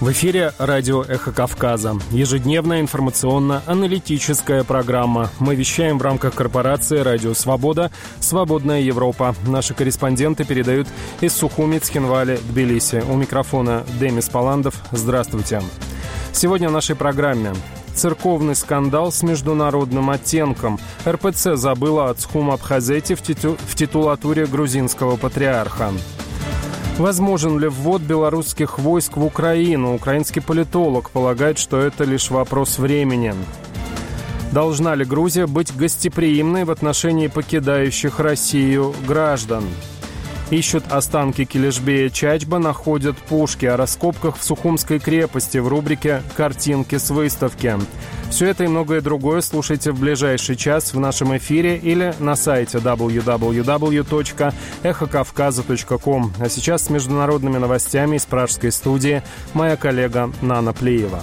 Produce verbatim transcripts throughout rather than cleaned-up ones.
В эфире радио «Эхо Кавказа». Ежедневная информационно-аналитическая программа. Мы вещаем в рамках корпорации «Радио Свобода», «Свободная Европа». Наши корреспонденты передают из Сухуми, Цхинвали, Тбилиси. У микрофона Демис Паландов. Здравствуйте. Сегодня в нашей программе. Церковный скандал с международным оттенком. эр пэ цэ забыла о Цхум-Абхазете в, титу... в титулатуре грузинского патриарха. Возможен ли ввод белорусских войск в Украину? Украинский политолог полагает, что это лишь вопрос времени. Должна ли Грузия быть гостеприимной в отношении покидающих Россию граждан? Ищут останки Килишбея Чачба, находят пушки. О раскопках в Сухумской крепости в рубрике «Картинки с выставки». Все это и многое другое слушайте в ближайший час в нашем эфире или на сайте дабл ю дабл ю дабл ю точка эхо кавказа точка ком. А сейчас с международными новостями из пражской студии моя коллега Нана Плиева.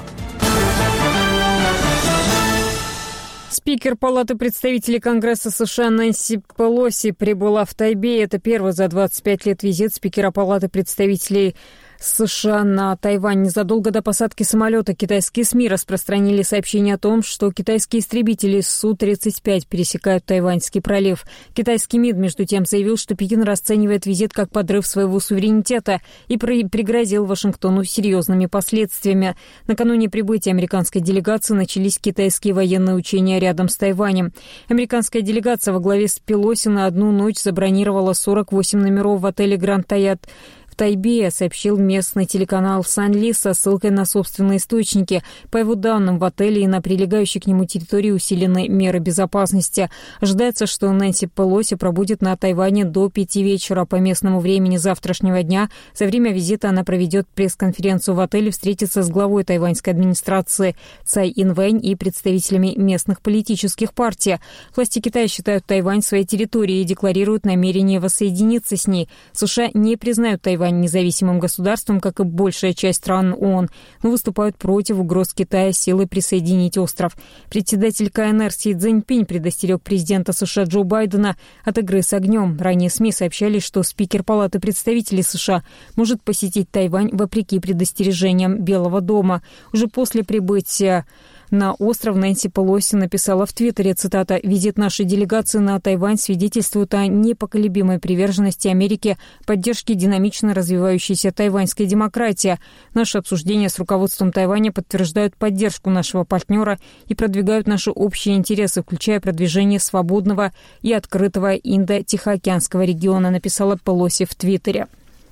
Спикер Палаты представителей Конгресса США Нэнси Пелоси прибыла в Тайбэй. Это первый за двадцать пять лет визит спикера Палаты представителей США на Тайвань. Незадолго до посадки самолета китайские СМИ распространили сообщение о том, что китайские истребители Су тридцать пять пересекают Тайваньский пролив. Китайский МИД, между тем, заявил, что Пекин расценивает визит как подрыв своего суверенитета и пригрозил Вашингтону серьезными последствиями. Накануне прибытия американской делегации начались китайские военные учения рядом с Тайванем. Американская делегация во главе с Пелоси на одну ночь забронировала сорок восемь номеров в отеле «Гранд Хаятт» в Тайбэе, сообщил местный телеканал Санли со ссылкой на собственные источники. По его данным, в отеле и на прилегающей к нему территории усилены меры безопасности. Ожидается, что Нэнси Пелоси пробудет на Тайване до пяти вечера по местному времени завтрашнего дня. За время визита она проведет пресс-конференцию в отеле, встретится с главой тайваньской администрации Цай Инвэнь и представителями местных политических партий. Власти Китая считают Тайвань своей территорией и декларируют намерение воссоединиться с ней. США не признают Тайвань независимым государством, как и большая часть стран ООН, но выступают против угроз Китая силой присоединить остров. Председатель ка эн эр Си Цзиньпинь предостерег президента США Джо Байдена от игры с огнем. Ранее СМИ сообщали, что спикер Палаты представителей США может посетить Тайвань вопреки предостережениям Белого дома. Уже после прибытия на остров Нэнси Пелоси написала в Твиттере, цитата, «Визит нашей делегации на Тайвань свидетельствует о непоколебимой приверженности Америки поддержке динамично развивающейся тайваньской демократии. Наши обсуждения с руководством Тайваня подтверждают поддержку нашего партнера и продвигают наши общие интересы, включая продвижение свободного и открытого Индо-Тихоокеанского региона», написала Пелоси в Твиттере.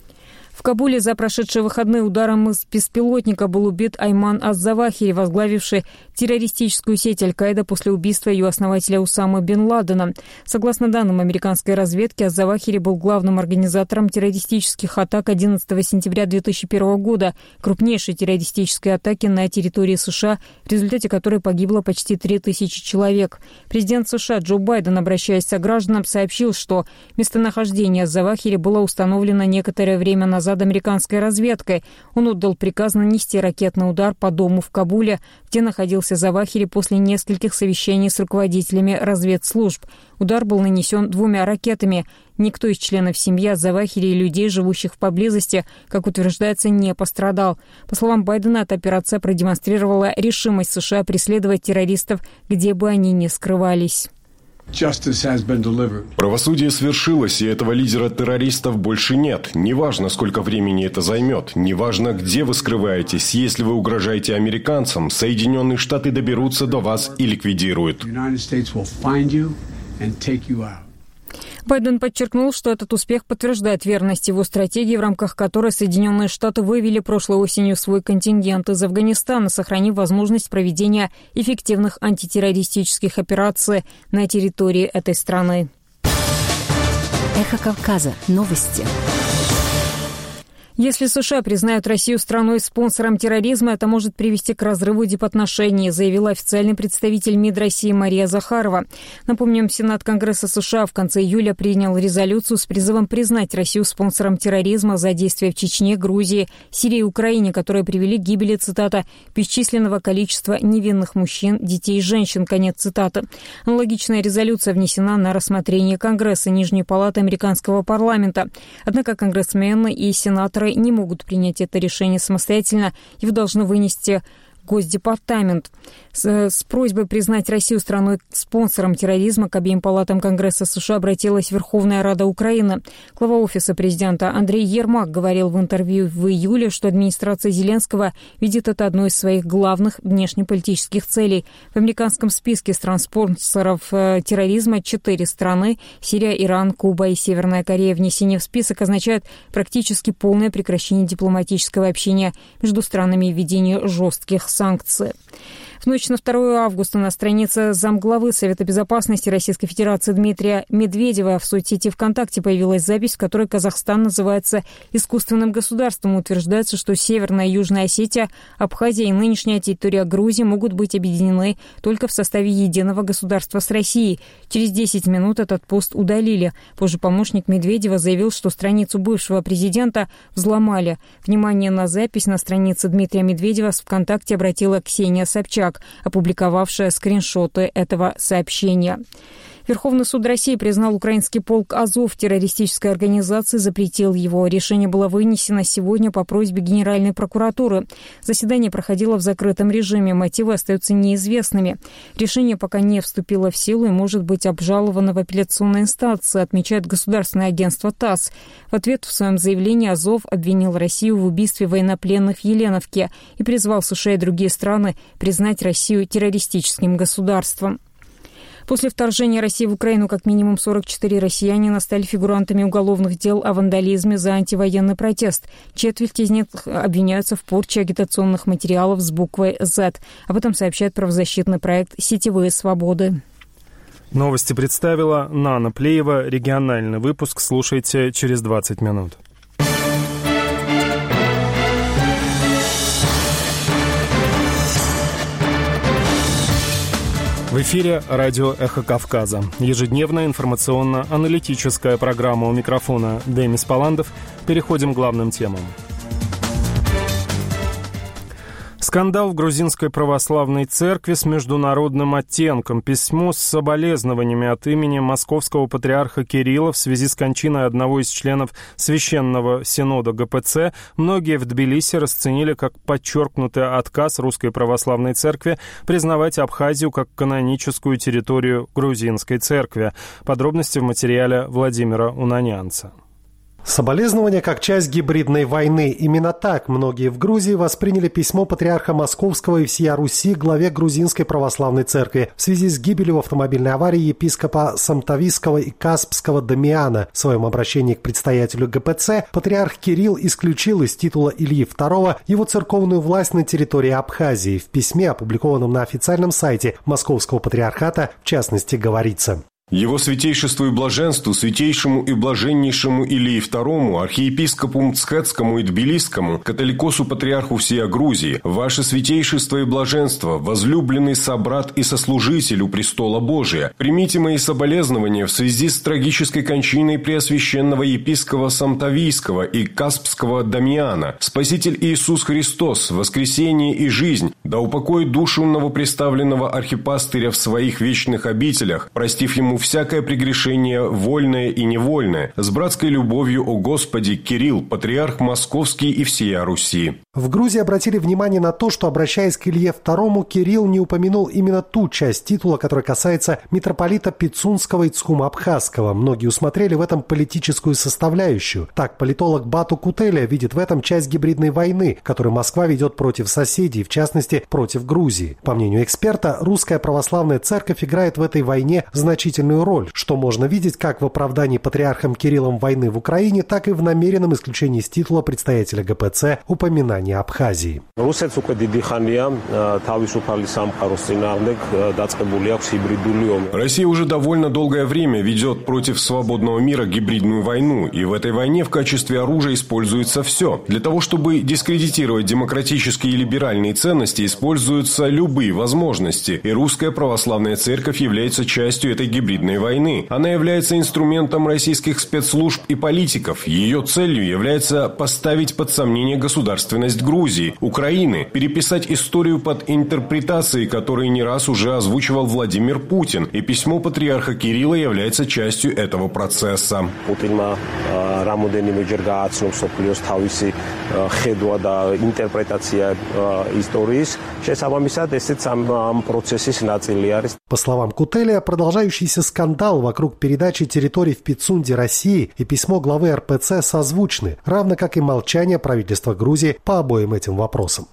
В Кабуле за прошедшие выходные ударом из беспилотника был убит Айман ас-Завахири, возглавивший террористическую сеть Аль-Каида после убийства ее основателя Усамы бен Ладена. Согласно данным американской разведки, ас-Завахири был главным организатором террористических атак одиннадцатого сентября две тысячи первого года, крупнейшей террористической атаки на территории США, в результате которой погибло почти три тысячи человек. Президент США Джо Байден, обращаясь к гражданам, сообщил, что местонахождение ас-Завахири было установлено некоторое время назад американской разведкой. Он отдал приказ нанести ракетный удар по дому в Кабуле, где находился Завахири после нескольких совещаний с руководителями разведслужб. Удар был нанесен двумя ракетами. Никто из членов семьи Завахири и людей, живущих поблизости, как утверждается, не пострадал. По словам Байдена, эта операция продемонстрировала решимость США преследовать террористов, где бы они ни скрывались. Правосудие свершилось, и этого лидера террористов больше нет. Неважно, сколько времени это займет. Неважно, где вы скрываетесь. Если вы угрожаете американцам, Соединенные Штаты доберутся до вас и ликвидируют. Байден подчеркнул, что этот успех подтверждает верность его стратегии, в рамках которой Соединенные Штаты вывели прошлой осенью свой контингент из Афганистана, сохранив возможность проведения эффективных антитеррористических операций на территории этой страны. Эхо Кавказа. Новости. Если США признают Россию страной-спонсором терроризма, это может привести к разрыву дипотношений, заявила официальный представитель МИД России Мария Захарова. Напомним, Сенат Конгресса США в конце июля принял резолюцию с призывом признать Россию спонсором терроризма за действия в Чечне, Грузии, Сирии и Украине, которые привели к гибели, цитата, «бесчисленного количества невинных мужчин, детей и женщин», конец цитаты. Аналогичная резолюция внесена на рассмотрение Конгресса, Нижней палаты американского парламента. Однако конгрессмены и сенаторы губернаторы не могут принять это решение самостоятельно, его должны вынести Госдепартамент. С, с просьбой признать Россию страной-спонсором терроризма к обеим палатам Конгресса США обратилась Верховная Рада Украины. Глава Офиса президента Андрей Ермак говорил в интервью в июле, что администрация Зеленского видит это одной из своих главных внешнеполитических целей. В американском списке стран-спонсоров э, терроризма четыре страны – Сирия, Иран, Куба и Северная Корея. Внесение в список означает практически полное прекращение дипломатического общения между странами и введение жестких санкций. В ночь на второе августа на странице замглавы Совета безопасности Российской Федерации Дмитрия Медведева в соцсети ВКонтакте появилась запись, в которой Казахстан называется искусственным государством. Утверждается, что Северная и Южная Осетия, Абхазия и нынешняя территория Грузии могут быть объединены только в составе единого государства с Россией. Через десять минут этот пост удалили. Позже помощник Медведева заявил, что страницу бывшего президента взломали. Внимание на запись на странице Дмитрия Медведева с ВКонтакте обратила Ксения Собчак, опубликовавшая скриншоты этого сообщения. Верховный суд России признал украинский полк «Азов» террористической организацией, запретил его. Решение было вынесено сегодня по просьбе Генеральной прокуратуры. Заседание проходило в закрытом режиме, мотивы остаются неизвестными. Решение пока не вступило в силу и может быть обжаловано в апелляционной инстанции, отмечает государственное агентство ТАСС. В ответ в своем заявлении «Азов» обвинил Россию в убийстве военнопленных в Еленовке и призвал США и другие страны признать Россию террористическим государством. После вторжения России в Украину как минимум сорок четыре россиянина стали фигурантами уголовных дел о вандализме за антивоенный протест. Четверть из них обвиняются в порче агитационных материалов с буквой «зет». Об этом сообщает правозащитный проект «Сетевые свободы». Новости представила Нана Плеева. Региональный выпуск слушайте через двадцать минут. В эфире радио «Эхо Кавказа». Ежедневная информационно-аналитическая программа. У микрофона Демис Паландов. Переходим к главным темам. Скандал в грузинской православной церкви с международным оттенком. Письмо с соболезнованиями от имени московского патриарха Кирилла в связи с кончиной одного из членов Священного Синода ГПЦ многие в Тбилиси расценили как подчеркнутый отказ Русской Православной Церкви признавать Абхазию как каноническую территорию грузинской церкви. Подробности в материале Владимира Унанянца. Соболезнования как часть гибридной войны. Именно так многие в Грузии восприняли письмо патриарха Московского и всея Руси главе Грузинской Православной Церкви в связи с гибелью в автомобильной аварии епископа Самтавийского и Каспского Дамиана. В своем обращении к предстоятелю ГПЦ патриарх Кирилл исключил из титула Ильи второго его церковную власть на территории Абхазии. В письме, опубликованном на официальном сайте Московского патриархата, в частности, говорится: Его святейшеству и блаженству, святейшему и блаженнейшему Илии второму, архиепископу Мцхетскому и Тбилисскому, католикосу патриарху всея Грузии, ваше святейшество и блаженство, возлюбленный собрат и сослужитель у престола Божия, примите мои соболезнования в связи с трагической кончиной преосвященного епископа Самтавийского и Каспского Дамиана. Спаситель Иисус Христос, воскресение и жизнь, да упокоит душу новоприставленного архипастыря в своих вечных обителях, простив ему всякое прегрешение, вольное и невольное, с братской любовью, о Господи, Кирилл, патриарх Московский и всея Руси. В Грузии обратили внимание на то, что, обращаясь к Илье второму, Кирилл не упомянул именно ту часть титула, которая касается митрополита Пицунского и Цхума-Абхазского. Многие усмотрели в этом политическую составляющую. Так, политолог Бату Кутеля видит в этом часть гибридной войны, которую Москва ведет против соседей, в частности, против Грузии. По мнению эксперта, Русская Православная Церковь играет в этой войне значительную роль, что можно видеть как в оправдании патриархом Кириллом войны в Украине, так и в намеренном исключении из титула предстоятеля ГПЦ упоминания Абхазии. Россия уже довольно долгое время ведет против свободного мира гибридную войну, и в этой войне в качестве оружия используется все. Для того, чтобы дискредитировать демократические и либеральные ценности, используются любые возможности, и Русская Православная Церковь является частью этой гибридной гибридной войны. Она является инструментом российских спецслужб и политиков. Ее целью является поставить под сомнение государственность Грузии, Украины, переписать историю под интерпретации, которые не раз уже озвучивал Владимир Путин. И письмо патриарха Кирилла является частью этого процесса. По словам Кутелия, продолжающийся скандал вокруг передачи территорий в Пицунде России и письмо главы эр пэ цэ созвучны, равно как и молчание правительства Грузии по обоим этим вопросам.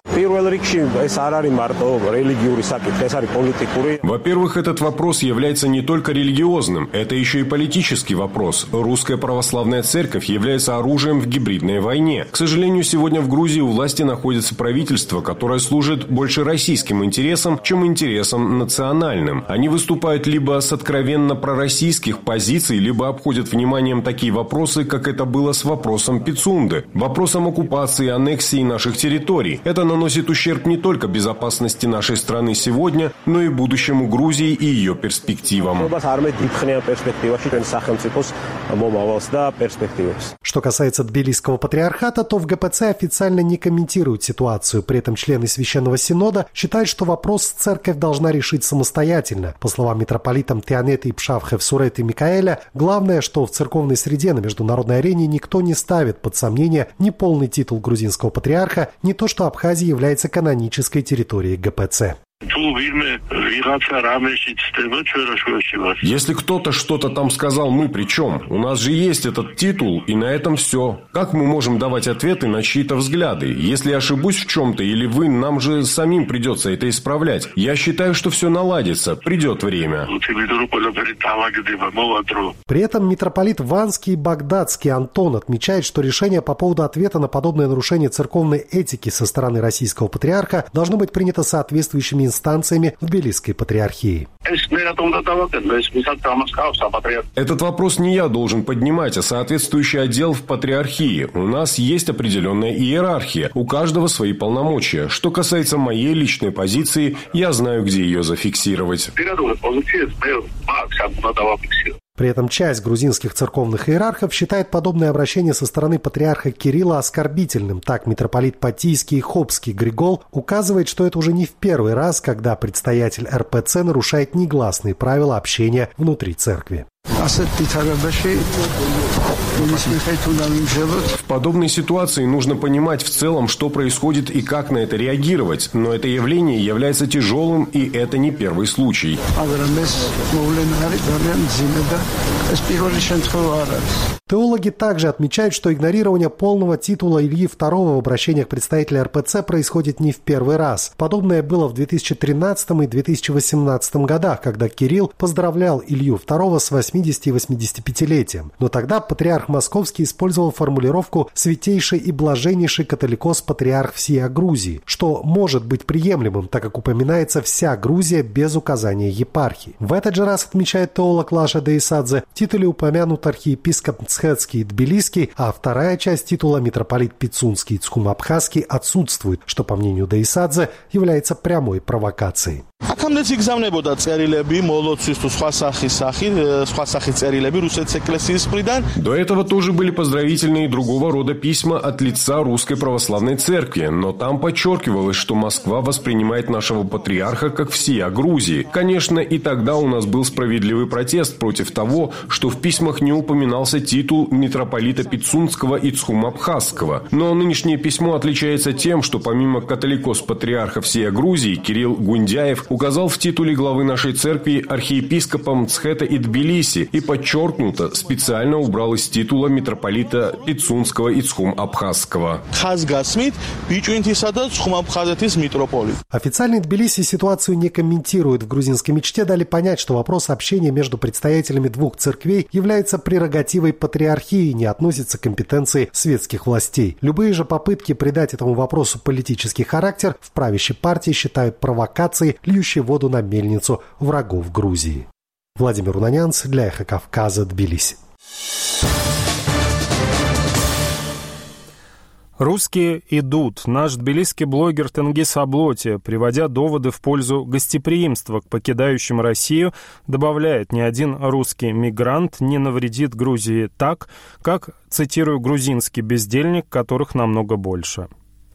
Во-первых, этот вопрос является не только религиозным, это еще и политический вопрос. Русская православная церковь является оружием в гибридной войне. К сожалению, сегодня в Грузии у власти находится правительство, которое служит больше российским интересам, чем интересам национальным. Они выступают либо с откровенно пророссийских позиций, либо обходят вниманием такие вопросы, как это было с вопросом Пицунды, вопросом оккупации и аннексии наших территорий. Это наносит ущерб не только безопасности нашей страны сегодня, но и будущему Грузии и ее перспективам. Что касается Тбилисского патриархата, то в гэ пэ цэ официально не комментируют ситуацию. При этом члены Священного Синода считают, что вопрос церковь должна решить самостоятельно. По словам митрополитам Теонета и Пшавхев Сурет и Микаэля, главное, что в церковной среде на международной арене никто не ставит под сомнение ни полный титул грузинского патриарха, ни то, что Абхазия является канонической территорией гэ пэ цэ. Если кто-то что-то там сказал, мы при чем? У нас же есть этот титул, и на этом все. Как мы можем давать ответы на чьи-то взгляды? Если я ошибусь в чем-то или вы, нам же самим придется это исправлять. Я считаю, что все наладится. Придет время. При этом митрополит Ванский и Багдадский Антон отмечает, что решение по поводу ответа на подобное нарушение церковной этики со стороны российского патриарха должно быть принято соответствующими инстанциями в Тбилисской патриархии. Этот вопрос не я должен поднимать, а соответствующий отдел в патриархии. У нас есть определенная иерархия, у каждого свои полномочия. Что касается моей личной позиции, я знаю, где ее зафиксировать. При этом часть грузинских церковных иерархов считает подобное обращение со стороны патриарха Кирилла оскорбительным. Так митрополит Патийский и Хопский Григол указывает, что это уже не в первый раз, когда предстоятель эр пэ цэ нарушает негласные правила общения внутри церкви. В подобной ситуации нужно понимать в целом, что происходит и как на это реагировать. Но это явление является тяжелым, и это не первый случай. Теологи также отмечают, что игнорирование полного титула Ильи второго в обращениях представителя эр пэ цэ происходит не в первый раз. Подобное было в две тысячи тринадцатом и две тысячи восемнадцатом годах, когда Кирилл поздравлял Илью второго с восьмидесяти- и восьмидесятипятилетием. Но тогда патриарх Московский использовал формулировку «святейший и блаженнейший католикос-патриарх всея Грузии», что может быть приемлемым, так как упоминается вся Грузия без указания епархии. В этот же раз, отмечает теолог Лаша Деисадзе, в титуле упомянут архиепископ Мцхетский и Тбилисский, а вторая часть титула митрополит Пицунский и Цхум-Абхазский отсутствует, что, по мнению Деисадзе, является прямой провокацией. До этого тоже были поздравительные другого рода письма от лица Русской Православной Церкви, но там подчеркивалось, что Москва воспринимает нашего патриарха как всея Грузии. Конечно, и тогда у нас был справедливый протест против того, что в письмах не упоминался титул митрополита Пицунского и Цхум-Абхазского. Но нынешнее письмо отличается тем, что помимо католикос-патриарха всея Грузии Кирилл Гундяев указал в титуле главы нашей церкви архиепископа Мцхета и Тбилиси и подчеркнуто специально убрал из титула митрополита Пицунского и Цхум-Абхазского. Официальный Тбилиси ситуацию не комментирует. В грузинской мечте дали понять, что вопрос общения между представителями двух церквей является прерогативой патриархии и не относится к компетенции светских властей. Любые же попытки придать этому вопросу политический характер в правящей партии считают провокацией, льющей воду на мельницу врагов Грузии. Владимир Унанянц для Эхо Кавказа, Тбилиси. Русские идут. Наш тбилисский блогер Тенгиз Аблоти, приводя доводы в пользу гостеприимства к покидающим Россию, добавляет: ни один русский мигрант не навредит Грузии так, как, цитирую, грузинский бездельник, которых намного больше.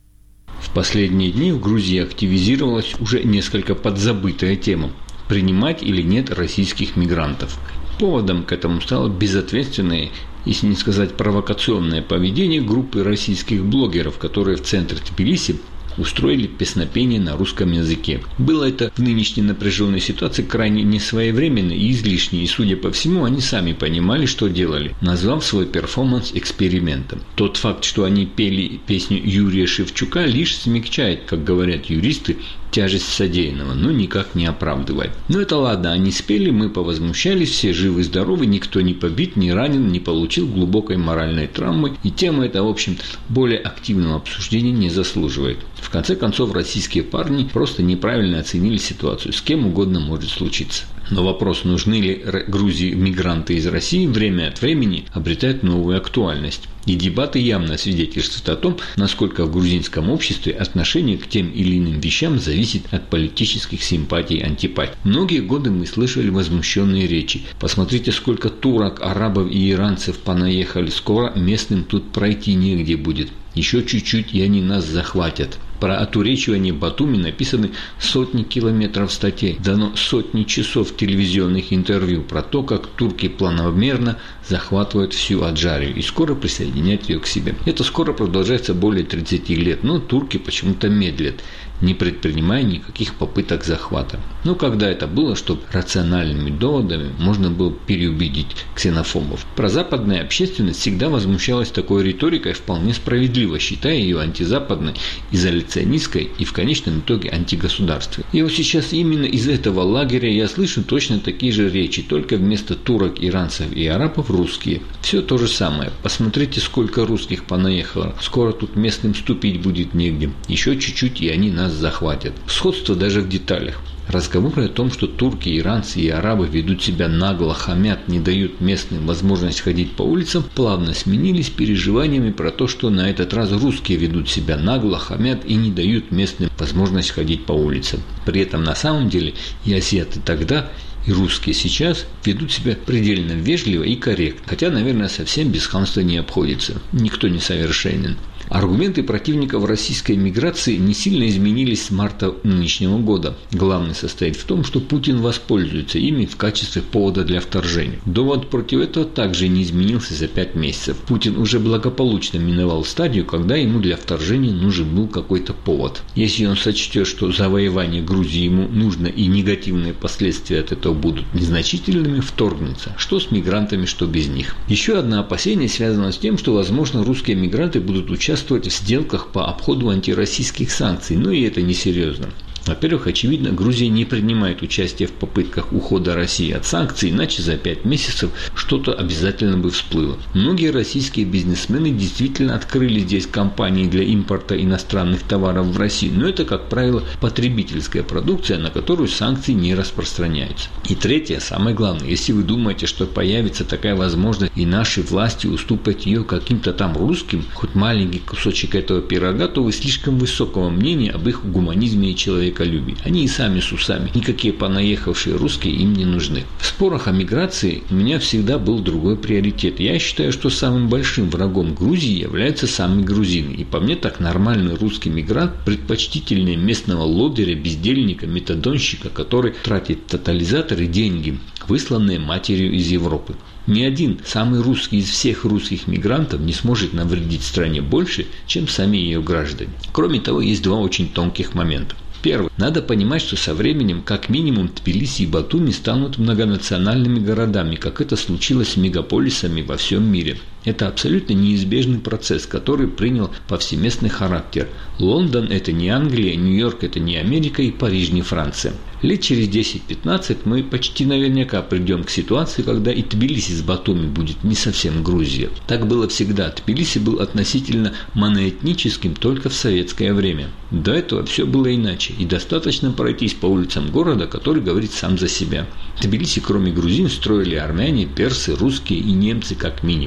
В последние дни в Грузии активизировалась уже несколько подзабытая тема – принимать или нет российских мигрантов. Поводом к этому стало безответственное, если не сказать провокационное поведение группы российских блогеров, которые в центре Тбилиси устроили песнопение на русском языке. Было это в нынешней напряженной ситуации крайне несвоевременно и излишне, и, судя по всему, они сами понимали, что делали, назвав свой перформанс экспериментом. Тот факт, что они пели песню Юрия Шевчука, лишь смягчает, как говорят юристы, тяжесть содеянного, но никак не оправдывает. Но это ладно, они спели, мы повозмущались, все живы-здоровы, никто не побит, не ранен, не получил глубокой моральной травмы, и тема эта, в общем-то, более активного обсуждения не заслуживает. В конце концов, российские парни просто неправильно оценили ситуацию, с кем угодно может случиться. Но вопрос, нужны ли Грузии мигранты из России, время от времени обретает новую актуальность. И дебаты явно свидетельствуют о том, насколько в грузинском обществе отношение к тем или иным вещам зависит от политических симпатий и антипатий. Многие годы мы слышали возмущенные речи. Посмотрите, сколько турок, арабов и иранцев понаехали. Скоро местным тут пройти негде будет. Еще чуть-чуть, и они нас захватят. Про отуречивание Батуми написаны сотни километров статей, дано сотни часов телевизионных интервью про то, как турки планомерно захватывают всю Аджарию и скоро присоединять ее к себе. Это скоро продолжается более тридцати лет, но турки почему-то медлят, не предпринимая никаких попыток захвата. Но когда это было, чтобы рациональными доводами можно было переубедить ксенофобов? Прозападная общественность всегда возмущалась такой риторикой вполне справедливо, считая ее антизападной, изоляционистской и в конечном итоге антигосударственной. И вот сейчас именно из этого лагеря я слышу точно такие же речи, только вместо турок, иранцев и арабов русские. Все то же самое. Посмотрите, сколько русских понаехало. Скоро тут местным ступить будет негде. Еще чуть-чуть, и они нас захватят. Сходство даже в деталях. Разговоры о том, что турки, иранцы и арабы ведут себя нагло, хамят, не дают местным возможность ходить по улицам, плавно сменились переживаниями про то, что на этот раз русские ведут себя нагло, хамят и не дают местным возможность ходить по улицам. При этом на самом деле и азиаты тогда, и русские сейчас ведут себя предельно вежливо и корректно, хотя, наверное, совсем без хамства не обходится. Никто не совершенен. Аргументы противников российской миграции не сильно изменились с марта нынешнего года. Главное состоит в том, что Путин воспользуется ими в качестве повода для вторжения. Довод против этого также не изменился за пять месяцев. Путин уже благополучно миновал стадию, когда ему для вторжения нужен был какой-то повод. Если он сочтет, что завоевание Грузии ему нужно и негативные последствия от этого будут незначительными, вторгнется. Что с мигрантами, что без них. Еще одно опасение связано с тем, что, возможно, русские мигранты будут участвовать в сделках по обходу антироссийских санкций, но и это несерьезно. Во-первых, очевидно, Грузия не принимает участие в попытках ухода России от санкций, иначе за пять месяцев что-то обязательно бы всплыло. Многие российские бизнесмены действительно открыли здесь компании для импорта иностранных товаров в Россию, но это, как правило, потребительская продукция, на которую санкции не распространяются. И третье, самое главное, если вы думаете, что появится такая возможность и наши власти уступят ее каким-то там русским, хоть маленький кусочек этого пирога, то вы слишком высокого мнения об их гуманизме и человеколюбии. Они и сами с усами. Никакие понаехавшие русские им не нужны. В спорах о миграции у меня всегда был другой приоритет. Я считаю, что самым большим врагом Грузии являются сами грузины. И по мне так нормальный русский мигрант предпочтительнее местного лодыря, бездельника, метадонщика, который тратит тотализаторы деньги, высланные матерью из Европы. Ни один самый русский из всех русских мигрантов не сможет навредить стране больше, чем сами ее граждане. Кроме того, есть два очень тонких момента. Первый. Надо понимать, что со временем как минимум Тбилиси и Батуми станут многонациональными городами, как это случилось с мегаполисами во всем мире. Это абсолютно неизбежный процесс, который принял повсеместный характер. Лондон – это не Англия, Нью-Йорк – это не Америка и Париж – не Франция. Лет через десять-пятнадцать мы почти наверняка придем к ситуации, когда и Тбилиси с Батуми будет не совсем Грузия. Так было всегда. Тбилиси был относительно моноэтническим только в советское время. До этого все было иначе, и достаточно пройтись по улицам города, который говорит сам за себя. Тбилиси, кроме грузин, строили армяне, персы, русские и немцы как минимум.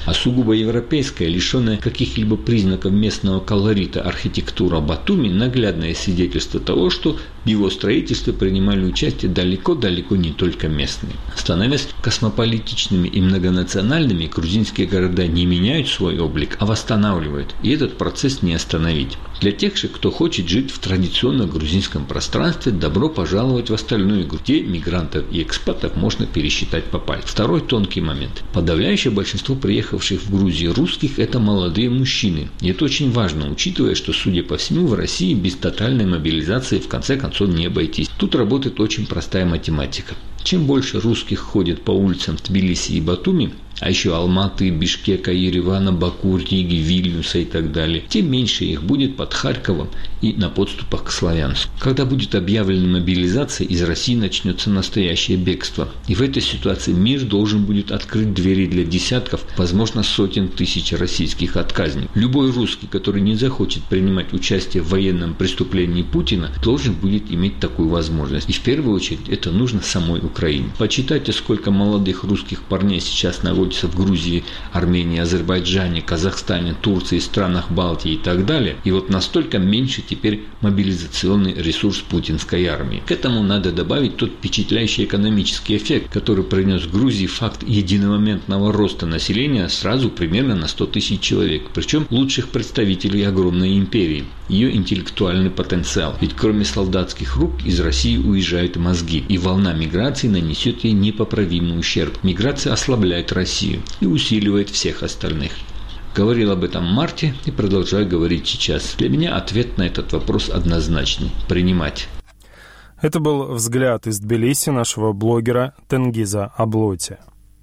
А сугубо европейская, лишенная каких-либо признаков местного колорита архитектура Батуми – наглядное свидетельство того, что в его строительстве принимали участие далеко-далеко не только местные. Становясь космополитичными и многонациональными, грузинские города не меняют свой облик, а восстанавливают, и этот процесс не остановить. Для тех же, кто хочет жить в традиционном грузинском пространстве, добро пожаловать в остальную игру, где мигрантов и экспатов можно пересчитать по пальцам. Второй тонкий момент. Подавляющее большинство приехавших в Грузию русских – это молодые мужчины. И это очень важно, учитывая, что, судя по всему, в России без тотальной мобилизации в конце концов не обойтись. Тут работает очень простая математика. Чем больше русских ходит по улицам Тбилиси и Батуми, а еще Алматы, Бишкека, Еревана, Баку, Риги, Вильнюса и так далее, тем меньше их будет под Харьковом и на подступах к Славянску. Когда будет объявлена мобилизация, из России начнется настоящее бегство. И в этой ситуации мир должен будет открыть двери для десятков, возможно, сотен тысяч российских отказников. Любой русский, который не захочет принимать участие в военном преступлении Путина, должен будет иметь такую возможность. И в первую очередь это нужно самой Украине. Почитайте, сколько молодых русских парней сейчас находится в Грузии, Армении, Азербайджане, Казахстане, Турции, странах Балтии и так далее. И вот настолько меньше теперь мобилизационный ресурс путинской армии. К этому надо добавить тот впечатляющий экономический эффект, который принес Грузии факт единомоментного роста населения сразу примерно на сто тысяч человек. Причем лучших представителей огромной империи. Ее интеллектуальный потенциал. Ведь кроме солдатских рук из России уезжают мозги. И волна миграции нанесет ей непоправимый ущерб. Миграция ослабляет Россию и усиливает всех остальных. Говорил об этом в марте и продолжаю говорить сейчас. Для меня ответ на этот вопрос однозначный. Принимать. Это был взгляд из Тбилиси нашего блогера Тенгиза Аблоти.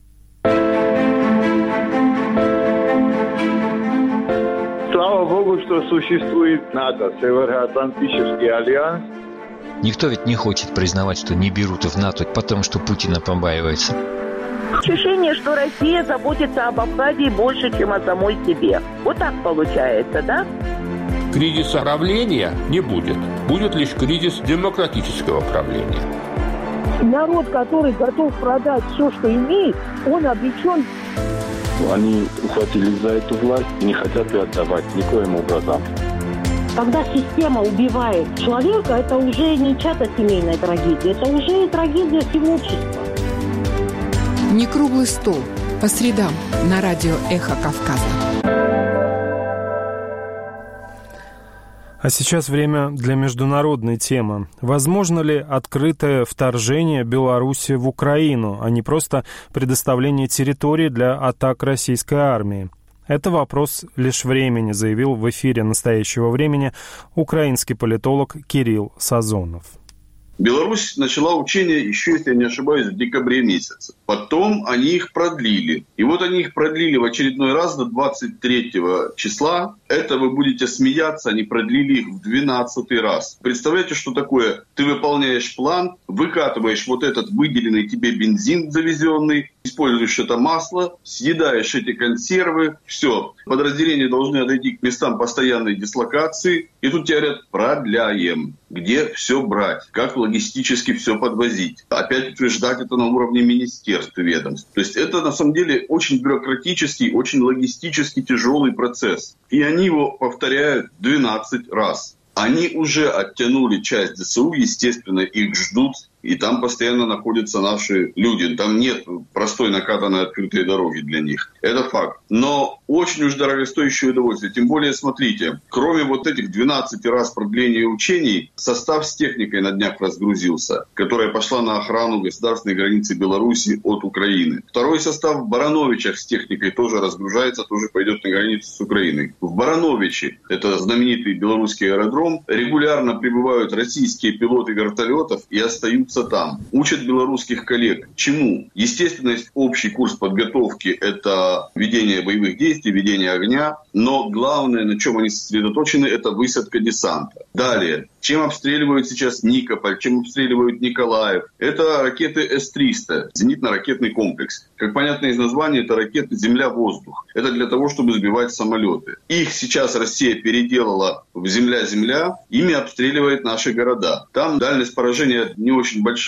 Слава Богу, что существует НАТО, Североатлантический альянс. Никто ведь не хочет признавать, что не берут в НАТО, потому что Путина побаивается. Ощущение, что Россия заботится об Абхазии больше, чем о самой себе. Вот так получается, да? Кризиса правления не будет. Будет лишь кризис демократического правления. Народ, который готов продать все, что имеет, он обречен. Они ухватились за эту власть и не хотят ее отдавать никоим образом. Когда система убивает человека, это уже не чья-то семейная трагедия, это уже трагедия всего общества. Не круглый стол. По средам на радио «Эхо Кавказа». А сейчас время для международной темы. Возможно ли открытое вторжение Беларуси в Украину, а не просто предоставление территории для атак российской армии? Это вопрос лишь времени, заявил в эфире «Настоящего времени» украинский политолог Кирилл Сазонов. Беларусь начала учения еще, если я не ошибаюсь, в декабре месяце. Потом они их продлили. И вот они их продлили в очередной раз до двадцать третьего числа. Это вы будете смеяться, они продлили их в двенадцатый раз. Представляете, что такое? Ты выполняешь план, выкатываешь вот этот выделенный тебе бензин завезенный, используешь это масло, съедаешь эти консервы, все. Подразделения должны отойти к местам постоянной дислокации. И тут тебе говорят, продляем. Где все брать? Как логистически все подвозить? Опять утверждать это на уровне министерств и ведомств. То есть это на самом деле очень бюрократический, очень логистически тяжелый процесс. И они его повторяют двенадцать раз. Они уже оттянули часть ДСУ, естественно, их ждут. И там постоянно находятся наши люди. Там нет простой накатанной открытой дороги для них. Это факт. Но очень уж дорогостоящее удовольствие. Тем более, смотрите, кроме вот этих двенадцати раз продления учений, состав с техникой на днях разгрузился, которая пошла на охрану государственной границы Беларуси от Украины. Второй состав в Барановичах с техникой тоже разгружается, тоже пойдет на границу с Украиной. В Барановичи, это знаменитый белорусский аэродром, регулярно прибывают российские пилоты вертолетов и остаются там. Учат белорусских коллег. Чему? Естественно, есть общий курс подготовки. Это ведение боевых действий, ведение огня. Но главное, на чем они сосредоточены, это высадка десанта. Далее. Чем обстреливают сейчас Никополь, чем обстреливают Николаев? Это ракеты эс триста, зенитно-ракетный комплекс. Как понятно из названия, это ракеты «Земля-воздух». Это для того, чтобы сбивать самолеты. Их сейчас Россия переделала в «Земля-Земля». Ими обстреливает наши города. Там дальность поражения не очень большая.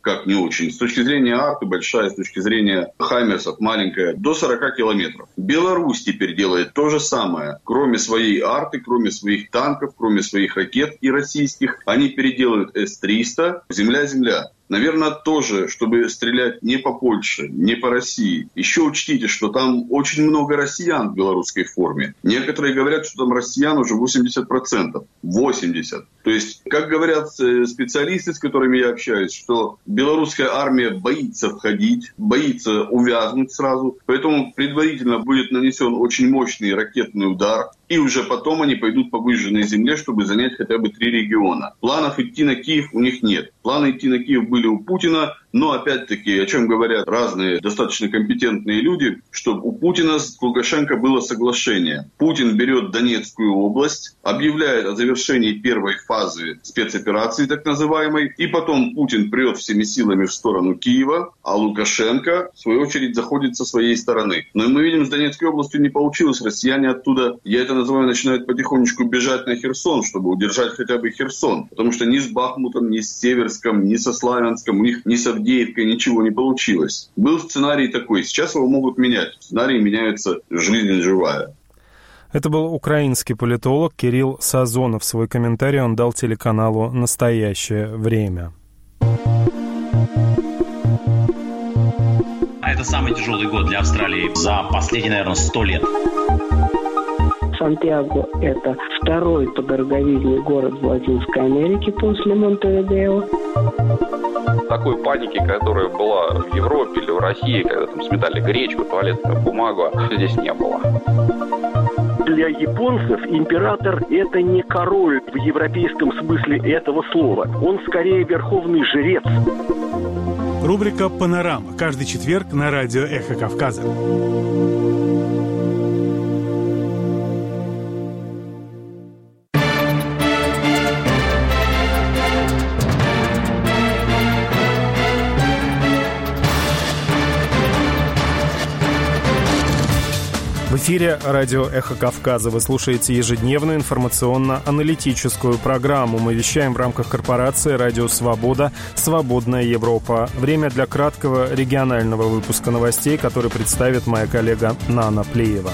как не очень. С точки зрения арты большая, с точки зрения хаймерсов маленькая, до сорок километров. Беларусь теперь делает то же самое. Кроме своей арты, кроме своих танков, кроме своих ракет и российских, они переделают эс триста, земля-земля. Наверное, тоже, чтобы стрелять не по Польше, не по России. Еще учтите, что там очень много россиян в белорусской форме. Некоторые говорят, что там россиян уже восемьдесят процентов. восемьдесят. То есть, как говорят специалисты, с которыми я общаюсь, что белорусская армия боится входить, боится увязнуть сразу. Поэтому предварительно будет нанесен очень мощный ракетный удар. И уже потом они пойдут по выжженной земле, чтобы занять хотя бы три региона. Планов идти на Киев у них нет. Планы идти на Киев были у Путина, но опять-таки, о чем говорят разные достаточно компетентные люди, что у Путина с Лукашенко было соглашение. Путин берет Донецкую область, объявляет о завершении первой фазы спецоперации, так называемой, и потом Путин прет всеми силами в сторону Киева, а Лукашенко, в свою очередь, заходит со своей стороны. Но мы видим, с Донецкой областью не получилось. Россияне оттуда, я это называю, начинают потихонечку бежать на Херсон, чтобы удержать хотя бы Херсон. Потому что ни с Бахмутом, ни с Северском, ни со Славянском, у них ни с Авдеевкой ничего не получилось. Был сценарий такой. Сейчас его могут менять. Сценарий меняется, жизнь живая. Это был украинский политолог Кирилл Сазонов. Свой комментарий он дал телеканалу «Настоящее время». Это самый тяжелый год для Австралии за последние, наверное, сто лет. Сантьяго – это второй по дороговизне город в Латинской Америке после Монтевидео. Такой паники, которая была в Европе или в России, когда там сметали гречку, туалетную бумагу, здесь не было. Для японцев император – это не король в европейском смысле этого слова. Он скорее верховный жрец. Рубрика «Панорама». Каждый четверг на радио «Эхо Кавказа». В эфире радио «Эхо Кавказа». Вы слушаете ежедневную информационно-аналитическую программу. Мы вещаем в рамках корпорации «Радио Свобода. Свободная Европа». Время для краткого регионального выпуска новостей, который представит моя коллега Нана Плеева.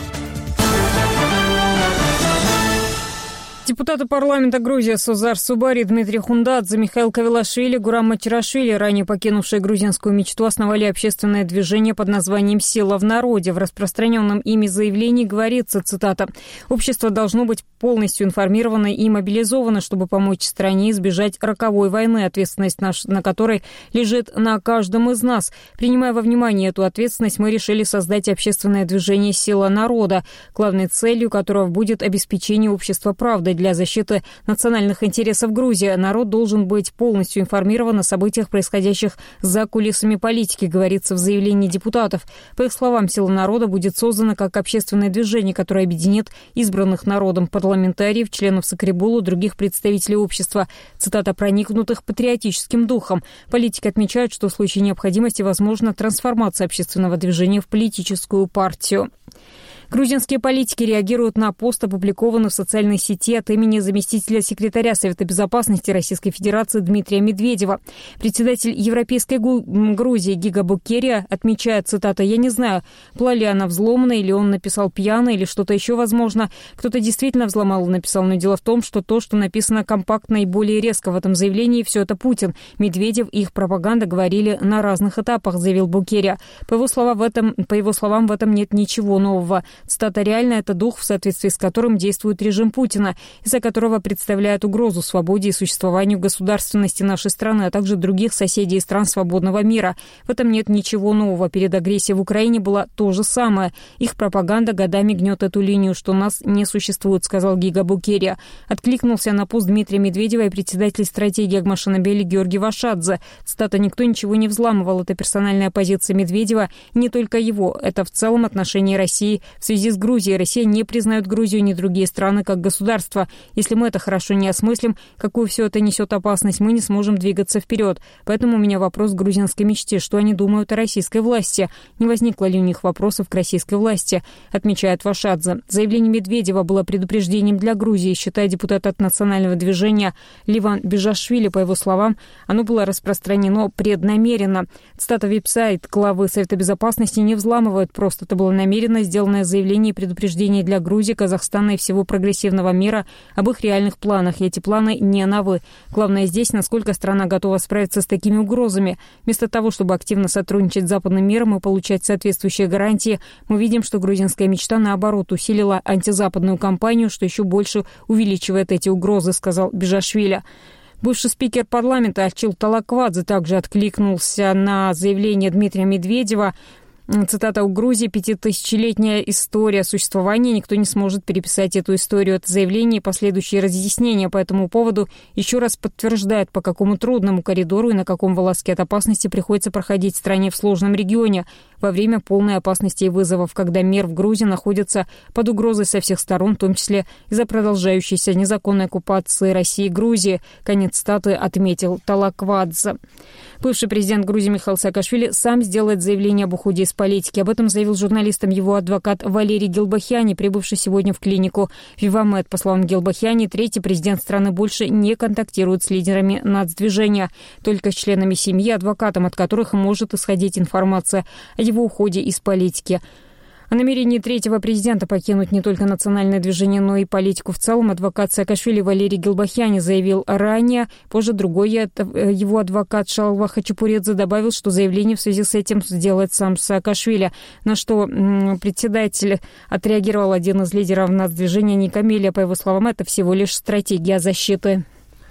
Депутаты парламента Грузии Созар Субари, Дмитрий Хундадзе, Михаил Кавилашвили, Гурам Мачирашвили, ранее покинувшие грузинскую мечту, основали общественное движение под названием «Сила в народе». В распространенном ими заявлении говорится, цитата, «Общество должно быть полностью информировано и мобилизовано, чтобы помочь стране избежать роковой войны, ответственность наш, на которой лежит на каждом из нас. Принимая во внимание эту ответственность, мы решили создать общественное движение «Сила народа», главной целью которого будет обеспечение общества правдой для защиты национальных интересов Грузии. Народ должен быть полностью информирован о событиях, происходящих за кулисами политики, говорится в заявлении депутатов. По их словам, «Сила народа» будет создана как общественное движение, которое объединит избранных народом парламентариев, членов Сакрибулу, других представителей общества, цитата, проникнутых патриотическим духом. Политики отмечают, что в случае необходимости возможна трансформация общественного движения в политическую партию. Грузинские политики реагируют на пост, опубликованный в социальной сети от имени заместителя секретаря Совета безопасности Российской Федерации Дмитрия Медведева. Председатель Европейской Грузии Гига Букерия отмечает, цитата, «Я не знаю, была ли она взломана, или он написал пьяно, или что-то еще возможно. Кто-то действительно взломал и написал, но дело в том, что то, что написано компактно и более резко в этом заявлении, все это Путин. Медведев и их пропаганда говорили на разных этапах», заявил Букерия. По его словам, в этом, по его словам, в этом нет ничего нового. Цитата, «Реально это дух, в соответствии с которым действует режим Путина, из-за которого представляет угрозу свободе и существованию государственности нашей страны, а также других соседей и стран свободного мира. В этом нет ничего нового. Перед агрессией в Украине было то же самое. Их пропаганда годами гнет эту линию, что нас не существует», сказал Гига Букерия. Откликнулся на пост Дмитрия Медведева и председатель стратегии Агмашинабели Георгий Вашадзе. Цитата, «Никто ничего не взламывал. Это персональная позиция Медведева, не только его. Это в целом отношение России в связи с Грузией. Россия не признает Грузию ни другие страны как государство. Если мы это хорошо не осмыслим, какую все это несет опасность, мы не сможем двигаться вперед. Поэтому у меня вопрос к грузинской мечте. Что они думают о российской власти? Не возникло ли у них вопросов к российской власти? Отмечает Вашадзе. Заявление Медведева было предупреждением для Грузии, считает депутат от национального движения Ливан Бежашвили. По его словам, оно было распространено преднамеренно. Цитата: веб-сайт главы Совета Безопасности не взламывают просто. Это было намеренно сделанное заявление и предупреждение для Грузии, Казахстана и всего прогрессивного мира об их реальных планах. И эти планы не новы. Главное здесь, насколько страна готова справиться с такими угрозами. Вместо того, чтобы активно сотрудничать с западным миром и получать соответствующие гарантии, мы видим, что грузинская мечта, наоборот, усилила антизападную кампанию, что еще больше увеличивает эти угрозы, сказал Бежашвили. Бывший спикер парламента Арчил Талаквадзе также откликнулся на заявление Дмитрия Медведева. Цитата: «У Грузии пятитысячелетняя история существования, никто не сможет переписать эту историю». Это заявление и последующие разъяснения по этому поводу еще раз подтверждает, по какому трудному коридору и на каком волоске от опасности приходится проходить стране в сложном регионе во время полной опасности и вызовов, когда мир в Грузии находится под угрозой со всех сторон, в том числе из-за продолжающейся незаконной оккупации России и Грузии. Конец цитаты, отметил Талаквадзе. Бывший президент Грузии Михаил Саакашвили сам сделает заявление об уходе из политики. Об этом заявил журналистам его адвокат Валерий Гелбахяни, прибывший сегодня в клинику Вивамед. По словам Гелбахяни, третий президент страны больше не контактирует с лидерами нацдвижения, только с членами семьи, адвокатом от которых может исходить информация о его уходе из политики. О намерении третьего президента покинуть не только национальное движение, но и политику в целом адвокат Саакашвили Валерий Гелбахяни заявил ранее. Позже другой его адвокат Шалва Хачапуридзе добавил, что заявление в связи с этим сделает сам Саакашвили. На что председатель отреагировал один из лидеров нацдвижения Никамелия. По его словам, это всего лишь стратегия защиты.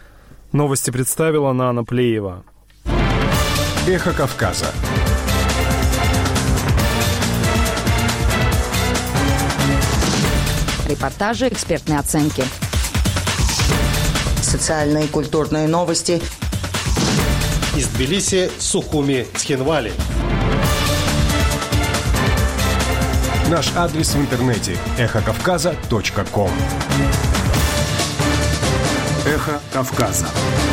Новости представила Нана Плеева. Эхо Кавказа. Репортажи, экспертные оценки. Социальные и культурные новости. Из Тбилиси, Сухуми, Цхинвали. Наш адрес в интернете – эхо кавказа точка ком. Эхо Кавказа.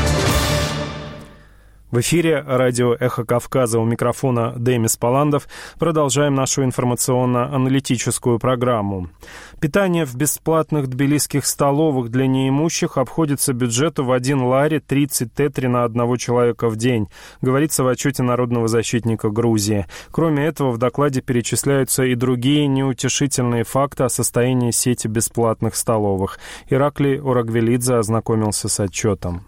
В эфире радио «Эхо Кавказа», у микрофона Демис Паландов. Продолжаем нашу информационно-аналитическую программу. Питание в бесплатных тбилисских столовых для неимущих обходится бюджету в один лари тридцать тетри на одного человека в день, говорится в отчете Народного защитника Грузии. Кроме этого, в докладе перечисляются и другие неутешительные факты о состоянии сети бесплатных столовых. Ираклий Орагвелидзе ознакомился с отчетом.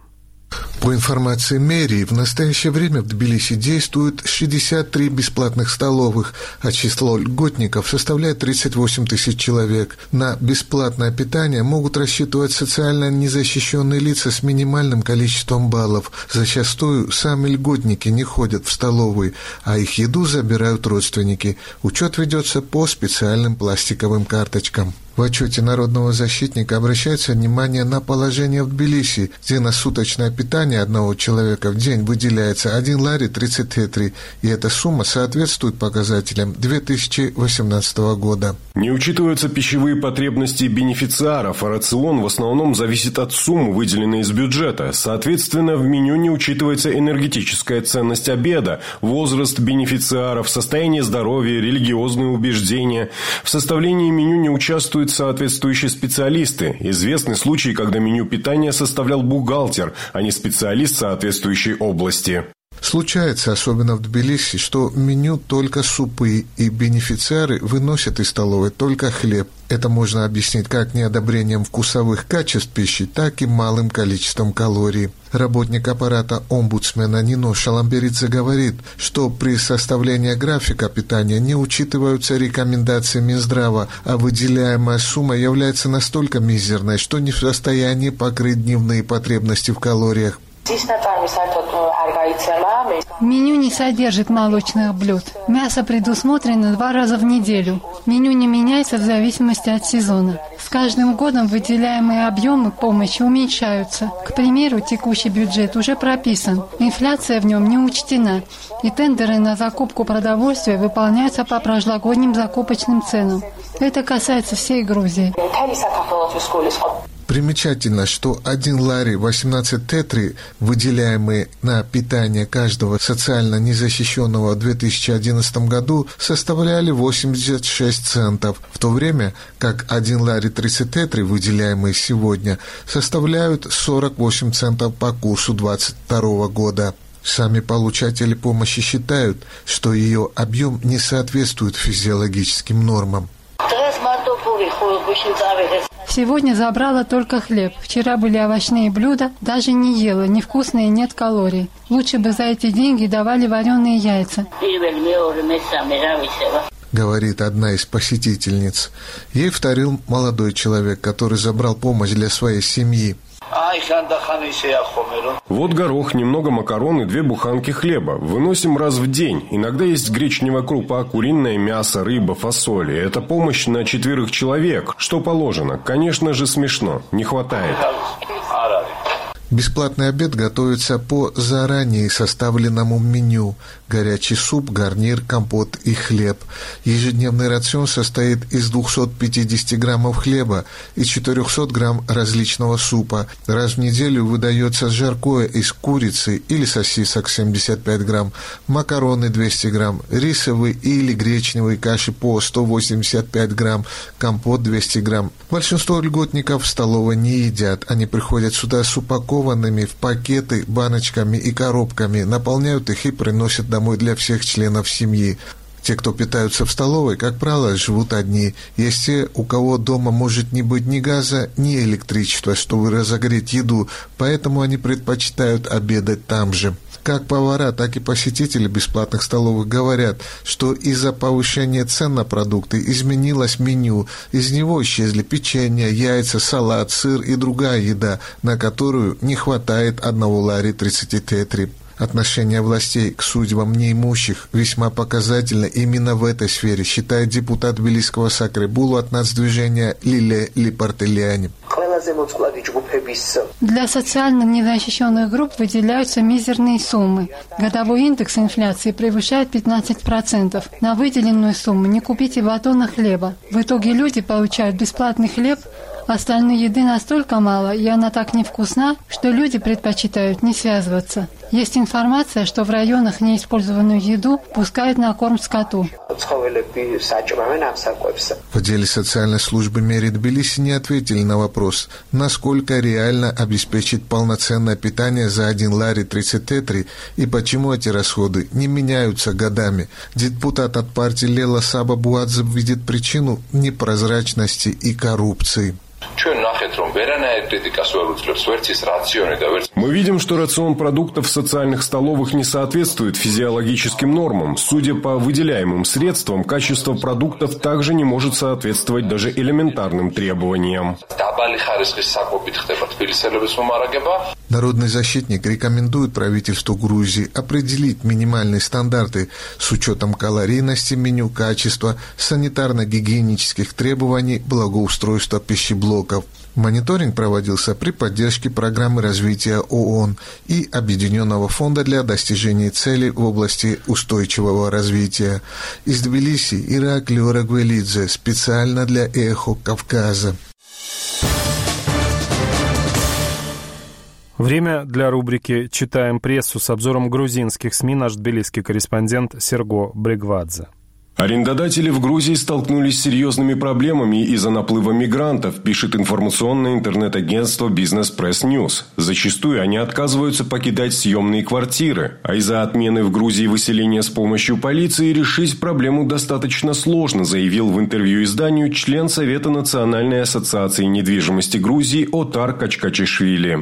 По информации мэрии, в настоящее время в Тбилиси действует шестьдесят три бесплатных столовых, а число льготников составляет тридцать восемь тысяч человек. На бесплатное питание могут рассчитывать социально незащищенные лица с минимальным количеством баллов. Зачастую сами льготники не ходят в столовые, а их еду забирают родственники. Учет ведется по специальным пластиковым карточкам. В отчете Народного защитника обращается внимание на положение в Тбилиси, где на суточное питание одного человека в день выделяется один лари тридцать тетри, и эта сумма соответствует показателям две тысячи восемнадцатого года. Не учитываются пищевые потребности бенефициаров, а рацион в основном зависит от суммы, выделенной из бюджета. Соответственно, в меню не учитывается энергетическая ценность обеда, возраст бенефициаров, состояние здоровья, религиозные убеждения. В составлении меню не участвуют соответствующие специалисты. Известны случаи, когда меню питания составлял бухгалтер, а не специалист соответствующей области. Случается, особенно в Тбилиси, что меню только супы, и бенефициары выносят из столовой только хлеб. Это можно объяснить как неодобрением вкусовых качеств пищи, так и малым количеством калорий. Работник аппарата омбудсмена Нино Шаламберидзе говорит, что при составлении графика питания не учитываются рекомендации Минздрава, а выделяемая сумма является настолько мизерной, что не в состоянии покрыть дневные потребности в калориях. Меню не содержит молочных блюд. Мясо предусмотрено два раза в неделю. Меню не меняется в зависимости от сезона. С каждым годом выделяемые объемы помощи уменьшаются. К примеру, текущий бюджет уже прописан. Инфляция в нем не учтена. И тендеры на закупку продовольствия выполняются по прошлогодним закупочным ценам. Это касается всей Грузии. Примечательно, что один лари восемнадцать тетри, выделяемые на питание каждого социально незащищенного в две тысячи одиннадцатом году, составляли восемьдесят шесть центов, в то время как один лари тридцать тетри, выделяемые сегодня, составляют сорок восемь центов по курсу двадцать второго года. Сами получатели помощи считают, что ее объем не соответствует физиологическим нормам. Сегодня забрала только хлеб. Вчера были овощные блюда, даже не ела, невкусные, нет калорий. Лучше бы за эти деньги давали вареные яйца. Говорит одна из посетительниц. Ей вторил молодой человек, который забрал помощь для своей семьи. Вот горох, немного макарон и две буханки хлеба. Выносим раз в день. Иногда есть гречневая крупа, куриное мясо, рыба, фасоль. И это помощь на четверых человек. Что положено? Конечно же, смешно. Не хватает. Бесплатный обед готовится по заранее составленному меню. Горячий суп, гарнир, компот и хлеб. Ежедневный рацион состоит из двухсот пятидесяти граммов хлеба и четырехсот грамм различного супа. Раз в неделю выдается жаркое из курицы или сосисок семьдесят пять грамм, макароны двести грамм, рисовые или гречневые каши по сто восемьдесят пять грамм, компот двести грамм. Большинство льготников в столовой не едят. Они приходят сюда с упакованными в пакеты, баночками и коробками, наполняют их и приносят домой для всех членов семьи. Те, кто питаются в столовой, как правило, живут одни. Есть те, у кого дома может не быть ни газа, ни электричества, чтобы разогреть еду, поэтому они предпочитают обедать там же. Как повара, так и посетители бесплатных столовых говорят, что из-за повышения цен на продукты изменилось меню. Из него исчезли печенье, яйца, салат, сыр и другая еда, на которую не хватает одного лари тридцати тетри. Отношение властей к судьбам неимущих весьма показательно именно в этой сфере, считает депутат Тбилисского Сакребулу от нацдвижения Лиле Липартеляни. Для социально незащищенных групп выделяются мизерные суммы. Годовой индекс инфляции превышает пятнадцать процентов. На выделенную сумму не купите батона хлеба. В итоге люди получают бесплатный хлеб, остальной еды настолько мало, и она так невкусна, что люди предпочитают не связываться. Есть информация, что в районах неиспользованную еду пускают на корм скоту. В отделе социальной службы мэрии Тбилиси не ответили на вопрос, насколько реально обеспечить полноценное питание за один лари тридцать тетри и почему эти расходы не меняются годами. Депутат от партии Лела Саба Буадзе видит причину непрозрачности и коррупции. Мы видим, что рацион продуктов в социальных столовых не соответствует физиологическим нормам. Судя по выделяемым средствам, качество продуктов также не может соответствовать даже элементарным требованиям. Народный защитник рекомендует правительству Грузии определить минимальные стандарты с учетом калорийности меню, качества, санитарно-гигиенических требований, благоустройства пищеблоков. Мониторинг проводился при поддержке программы развития ООН и Объединенного фонда для достижения целей в области устойчивого развития. Из Тбилиси Ираклий Орагвелидзе специально для «Эхо Кавказа». Время для рубрики «Читаем прессу» с обзором грузинских СМИ наш тбилисский корреспондент Серго Бригвадзе. Арендодатели в Грузии столкнулись с серьезными проблемами из-за наплыва мигрантов, пишет информационное интернет-агентство Business Press News. Зачастую они отказываются покидать съемные квартиры, а из-за отмены в Грузии выселения с помощью полиции решить проблему достаточно сложно, заявил в интервью изданию член Совета Национальной ассоциации недвижимости Грузии Отар Качкачишвили.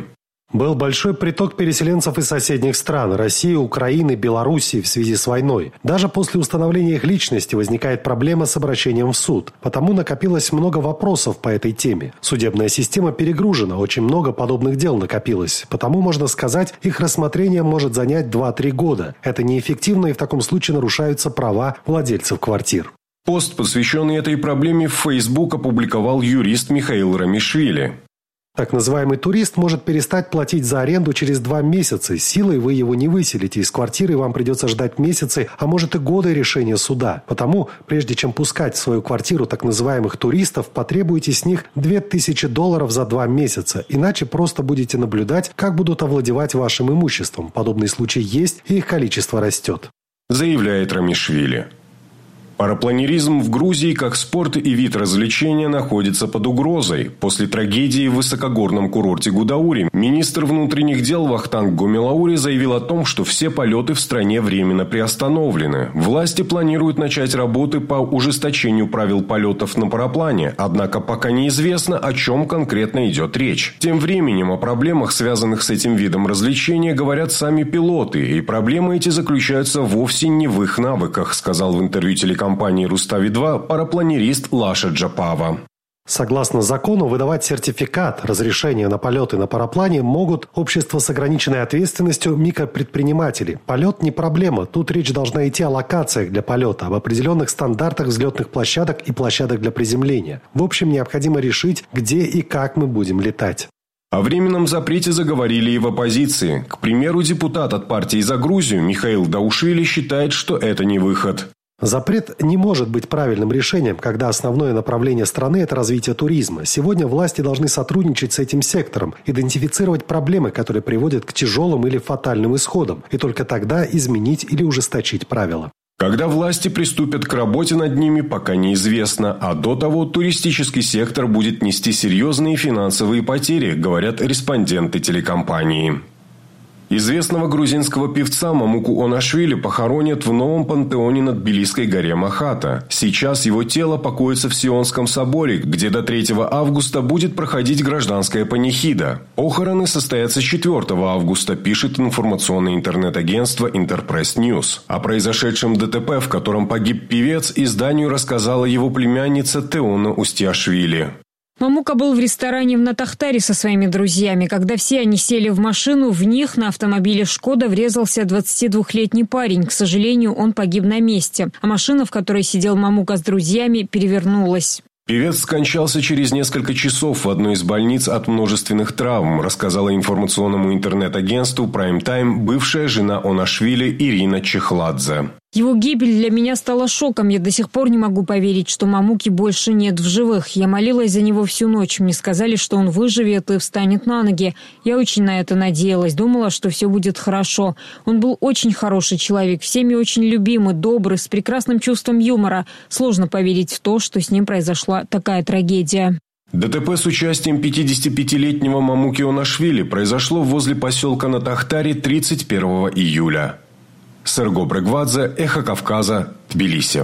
Был большой приток переселенцев из соседних стран – России, Украины, Белоруссии в связи с войной. Даже после установления их личности возникает проблема с обращением в суд. Потому накопилось много вопросов по этой теме. Судебная система перегружена, очень много подобных дел накопилось. Потому, можно сказать, их рассмотрение может занять два-три года. Это неэффективно, и в таком случае нарушаются права владельцев квартир. Пост, посвященный этой проблеме, в Facebook опубликовал юрист Михаил Рамишвили. Так называемый турист может перестать платить за аренду через два месяца. Силой вы его не выселите из квартиры, и вам придется ждать месяцы, а может и годы решения суда. Потому, прежде чем пускать в свою квартиру так называемых туристов, потребуйте с них две тысячи долларов за два месяца. Иначе просто будете наблюдать, как будут овладевать вашим имуществом. Подобные случаи есть, и их количество растет. Заявляет Рамишвили. Парапланеризм в Грузии как спорт и вид развлечения находится под угрозой. После трагедии в высокогорном курорте Гудаури министр внутренних дел Вахтанг Гумилаури заявил о том, что все полеты в стране временно приостановлены. Власти планируют начать работы по ужесточению правил полетов на параплане, однако пока неизвестно, о чем конкретно идет речь. Тем временем о проблемах, связанных с этим видом развлечения, говорят сами пилоты, и проблемы эти заключаются вовсе не в их навыках, сказал в интервью телекомпании компании Рустави-два парапланерист Лаша Джапава. Согласно закону, выдавать сертификат, разрешение на полеты на параплане могут общества с ограниченной ответственностью, микропредприниматели. Полет не проблема. Тут речь должна идти о локациях для полета, об определенных стандартах взлетных площадок и площадок для приземления. В общем, необходимо решить, где и как мы будем летать. О временном запрете заговорили и в оппозиции. К примеру, депутат от партии «За Грузию» Михаил Даушвили считает, что это не выход. Запрет не может быть правильным решением, когда основное направление страны – это развитие туризма. Сегодня власти должны сотрудничать с этим сектором, идентифицировать проблемы, которые приводят к тяжелым или фатальным исходам, и только тогда изменить или ужесточить правила. Когда власти приступят к работе над ними, пока неизвестно, а до того туристический сектор будет нести серьезные финансовые потери, говорят респонденты телекомпании. Известного грузинского певца Мамуку Онашвили похоронят в новом пантеоне на Тбилисской горе Махата. Сейчас его тело покоится в Сионском соборе, где до третьего августа будет проходить гражданская панихида. Похороны состоятся четвёртого августа, пишет информационное интернет-агентство Интерпресс Ньюс. О произошедшем ДТП, в котором погиб певец, изданию рассказала его племянница Теона Устиашвили. Мамука был в ресторане в Натахтаре со своими друзьями. Когда все они сели в машину, в них на автомобиле «Шкода» врезался двадцатидвухлетний парень. К сожалению, он погиб на месте. А машина, в которой сидел Мамука с друзьями, перевернулась. Певец скончался через несколько часов в одной из больниц от множественных травм, рассказала информационному интернет-агентству Prime Time бывшая жена Онашвили Ирина Чехладзе. Его гибель для меня стала шоком. Я до сих пор не могу поверить, что Мамуки больше нет в живых. Я молилась за него всю ночь. Мне сказали, что он выживет и встанет на ноги. Я очень на это надеялась. Думала, что все будет хорошо. Он был очень хороший человек, всеми очень любимый, добрый, с прекрасным чувством юмора. Сложно поверить в то, что с ним произошла такая трагедия. ДТП с участием пятидесятипятилетнего Мамуки Онашвили произошло возле поселка Натахтари тридцать первого июля. Серго Брегвадзе, Эхо Кавказа, Тбилиси.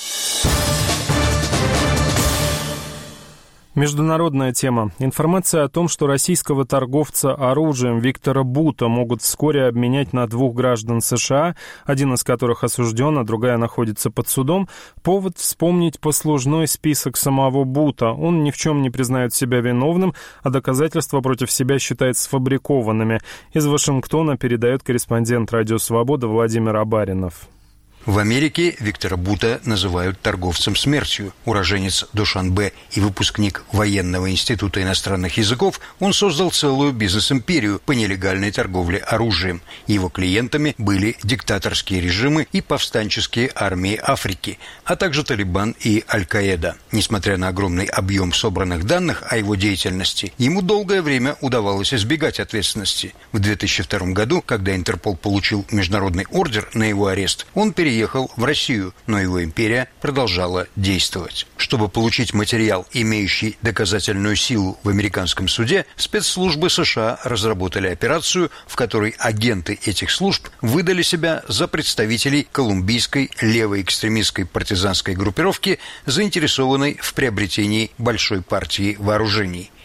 Международная тема. Информация о том, что российского торговца оружием Виктора Бута могут вскоре обменять на двух граждан США, один из которых осужден, а другая находится под судом, повод вспомнить послужной список самого Бута. Он ни в чем не признает себя виновным, а доказательства против себя считает сфабрикованными. Из Вашингтона передает корреспондент «Радио Свобода» Владимир Абаринов. В Америке Виктора Бута называют торговцем смертью. Уроженец Душанбе и выпускник Военного института иностранных языков, он создал целую бизнес-империю по нелегальной торговле оружием. Его клиентами были диктаторские режимы и повстанческие армии Африки, а также Талибан и Аль-Каида. Несмотря на огромный объем собранных данных о его деятельности, ему долгое время удавалось избегать ответственности. В две тысячи втором году, когда Интерпол получил международный ордер на его арест, он переехал Ехал в Россию, но его империя продолжала действовать. Чтобы получить материал, имеющий доказательную силу в американском суде, спецслужбы США разработали операцию, в которой агенты этих служб выдали себя за представителей колумбийской левой экстремистской партизанской группировки, заинтересованной в приобретении большой партии вооружений.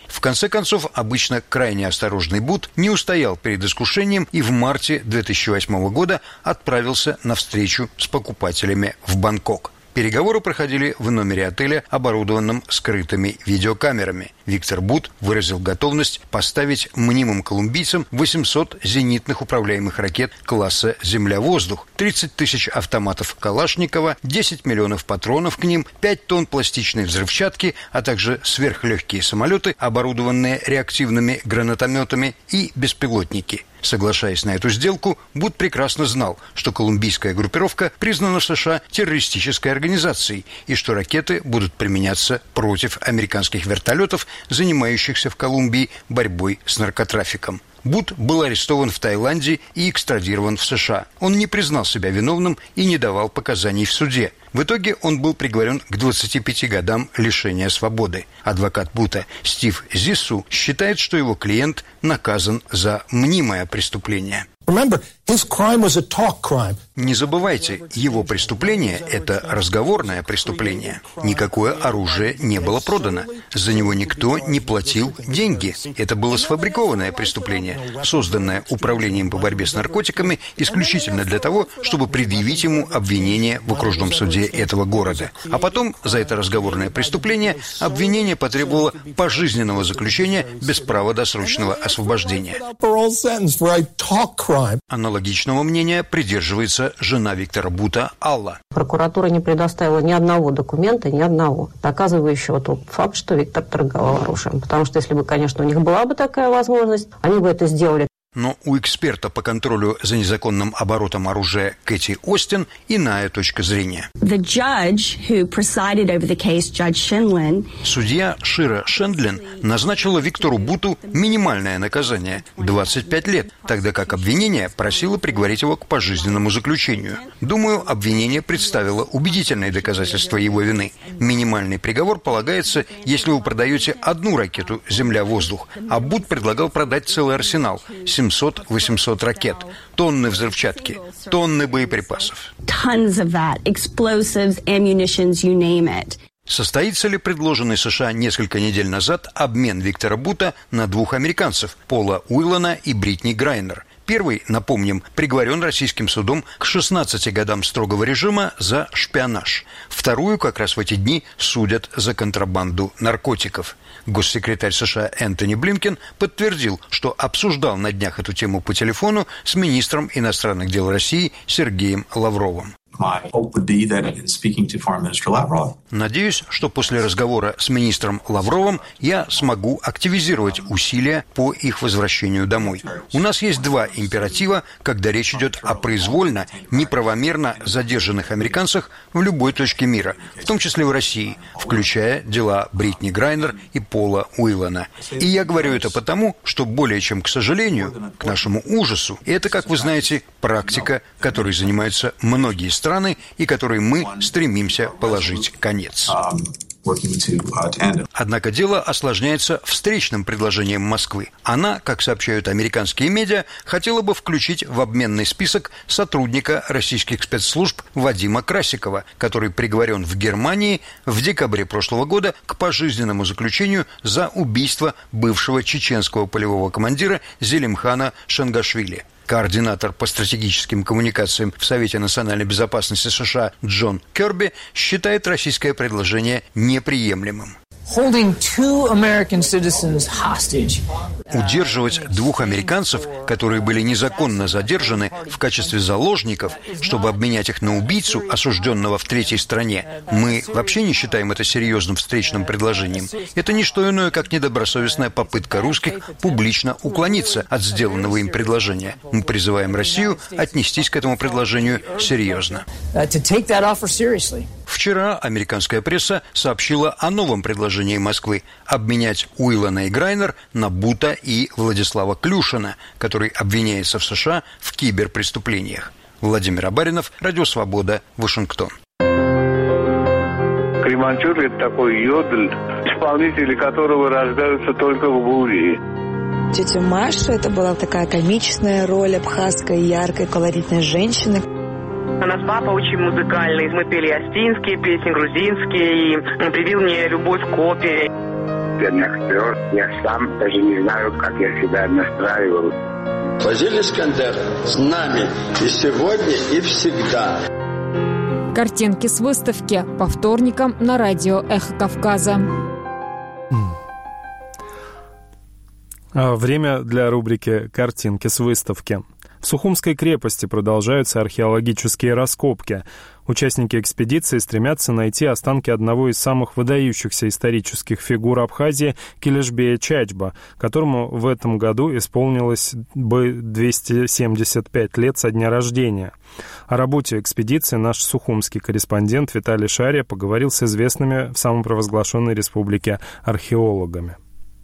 В конце концов, обычно крайне осторожный Бут не устоял перед искушением и в марте две тысячи восьмого года отправился на встречу с покупателями в Бангкок. Переговоры проходили в номере отеля, оборудованном скрытыми видеокамерами. Виктор Бут выразил готовность поставить мнимым колумбийцам восемьсот зенитных управляемых ракет класса «Земля-воздух», тридцать тысяч автоматов Калашникова, десять миллионов патронов к ним, пять тонн пластичной взрывчатки, а также сверхлегкие самолеты, оборудованные реактивными гранатометами, и беспилотники. Соглашаясь на эту сделку, Бут прекрасно знал, что колумбийская группировка признана в США террористической организацией и что ракеты будут применяться против американских вертолетов, занимающихся в Колумбии борьбой с наркотрафиком. Бут был арестован в Таиланде и экстрадирован в США. Он не признал себя виновным и не давал показаний в суде. В итоге он был приговорен к двадцати пяти годам лишения свободы. Адвокат Бута Стив Зиссу считает, что его клиент наказан за мнимое преступление. Не забывайте, его преступление – это разговорное преступление. Никакое оружие не было продано. За него никто не платил деньги. Это было сфабрикованное преступление, созданное Управлением по борьбе с наркотиками исключительно для того, чтобы предъявить ему обвинение в окружном суде этого города. А потом за это разговорное преступление обвинение потребовало пожизненного заключения без права досрочного освобождения. Аналогичного мнения придерживается жена Виктора Бута Алла. Прокуратура не предоставила ни одного документа, ни одного, доказывающего тот факт, что Виктор торговал оружием. Потому что если бы, конечно, у них была бы такая возможность, они бы это сделали. Но у эксперта по контролю за незаконным оборотом оружия Кэти Остин иная точка зрения. Судья Шира Шендлин назначила Виктору Буту минимальное наказание – двадцать пять лет, тогда как обвинение просило приговорить его к пожизненному заключению. Думаю, обвинение представило убедительные доказательства его вины. Минимальный приговор полагается, если вы продаете одну ракету «Земля-воздух», а Бут предлагал продать целый арсенал – семьсот-восемьсот ракет, тонны взрывчатки, тонны боеприпасов. Состоится ли предложенный США несколько недель назад обмен Виктора Бута на двух американцев – Пола Уиллана и Бритни Грайнер? Первый, напомним, приговорен российским судом к шестнадцати годам строгого режима за шпионаж. Вторую как раз в эти дни судят за контрабанду наркотиков. Госсекретарь США Энтони Блинкен подтвердил, что обсуждал на днях эту тему по телефону с министром иностранных дел России Сергеем Лавровым. Надеюсь, что после разговора с министром Лавровым я смогу активизировать усилия по их возвращению домой. У нас есть два императива, когда речь идет о произвольно, неправомерно задержанных американцах в любой точке мира, в том числе в России, включая дела Бритни Грайнер и Пола Уиллана. И я говорю это потому, что более чем к сожалению, к нашему ужасу, это, как вы знаете, практика, которой занимаются многие страны, и которой мы стремимся положить конец. Однако дело осложняется встречным предложением Москвы. Она, как сообщают американские медиа, хотела бы включить в обменный список сотрудника российских спецслужб Вадима Красикова, который приговорен в Германии в декабре прошлого года к пожизненному заключению за убийство бывшего чеченского полевого командира Зелимхана Шангашвили. Координатор по стратегическим коммуникациям в Совете национальной безопасности США Джон Керби считает российское предложение неприемлемым. Удерживать двух американцев, которые были незаконно задержаны, в качестве заложников, чтобы обменять их на убийцу, осужденного в третьей стране, мы вообще не считаем это серьезным встречным предложением. Это не что иное, как недобросовестная попытка русских публично уклониться от сделанного им предложения. Мы призываем Россию отнестись к этому предложению серьезно. Вчера американская пресса сообщила о новом предложении Москвы – обменять Уиллана и Грайнер на Бута и Владислава Клюшина, который обвиняется в США в киберпреступлениях. Владимир Абаринов, Радио Свобода, Вашингтон. Креманчур – это такой йодль, исполнители которого рождаются только в буре. Тетя Маша – это была такая комичная роль абхазской, яркой, колоритной женщины. У нас папа очень музыкальный. Мы пели астинские песни, грузинские, и он привил мне любовь к опере. оперных звезд. Я сам даже не знаю, как я себя настраивал. Фазиль Искандер с нами и сегодня, и всегда. Картинки с выставки по вторникам на радио «Эхо Кавказа». Время для рубрики «Картинки с выставки». В Сухумской крепости продолжаются археологические раскопки. Участники экспедиции стремятся найти останки одного из самых выдающихся исторических фигур Абхазии Келешбея Чачба, которому в этом году исполнилось бы двести семьдесят пять лет со дня рождения. О работе экспедиции наш сухумский корреспондент Виталий Шария поговорил с известными в самопровозглашенной республике археологами.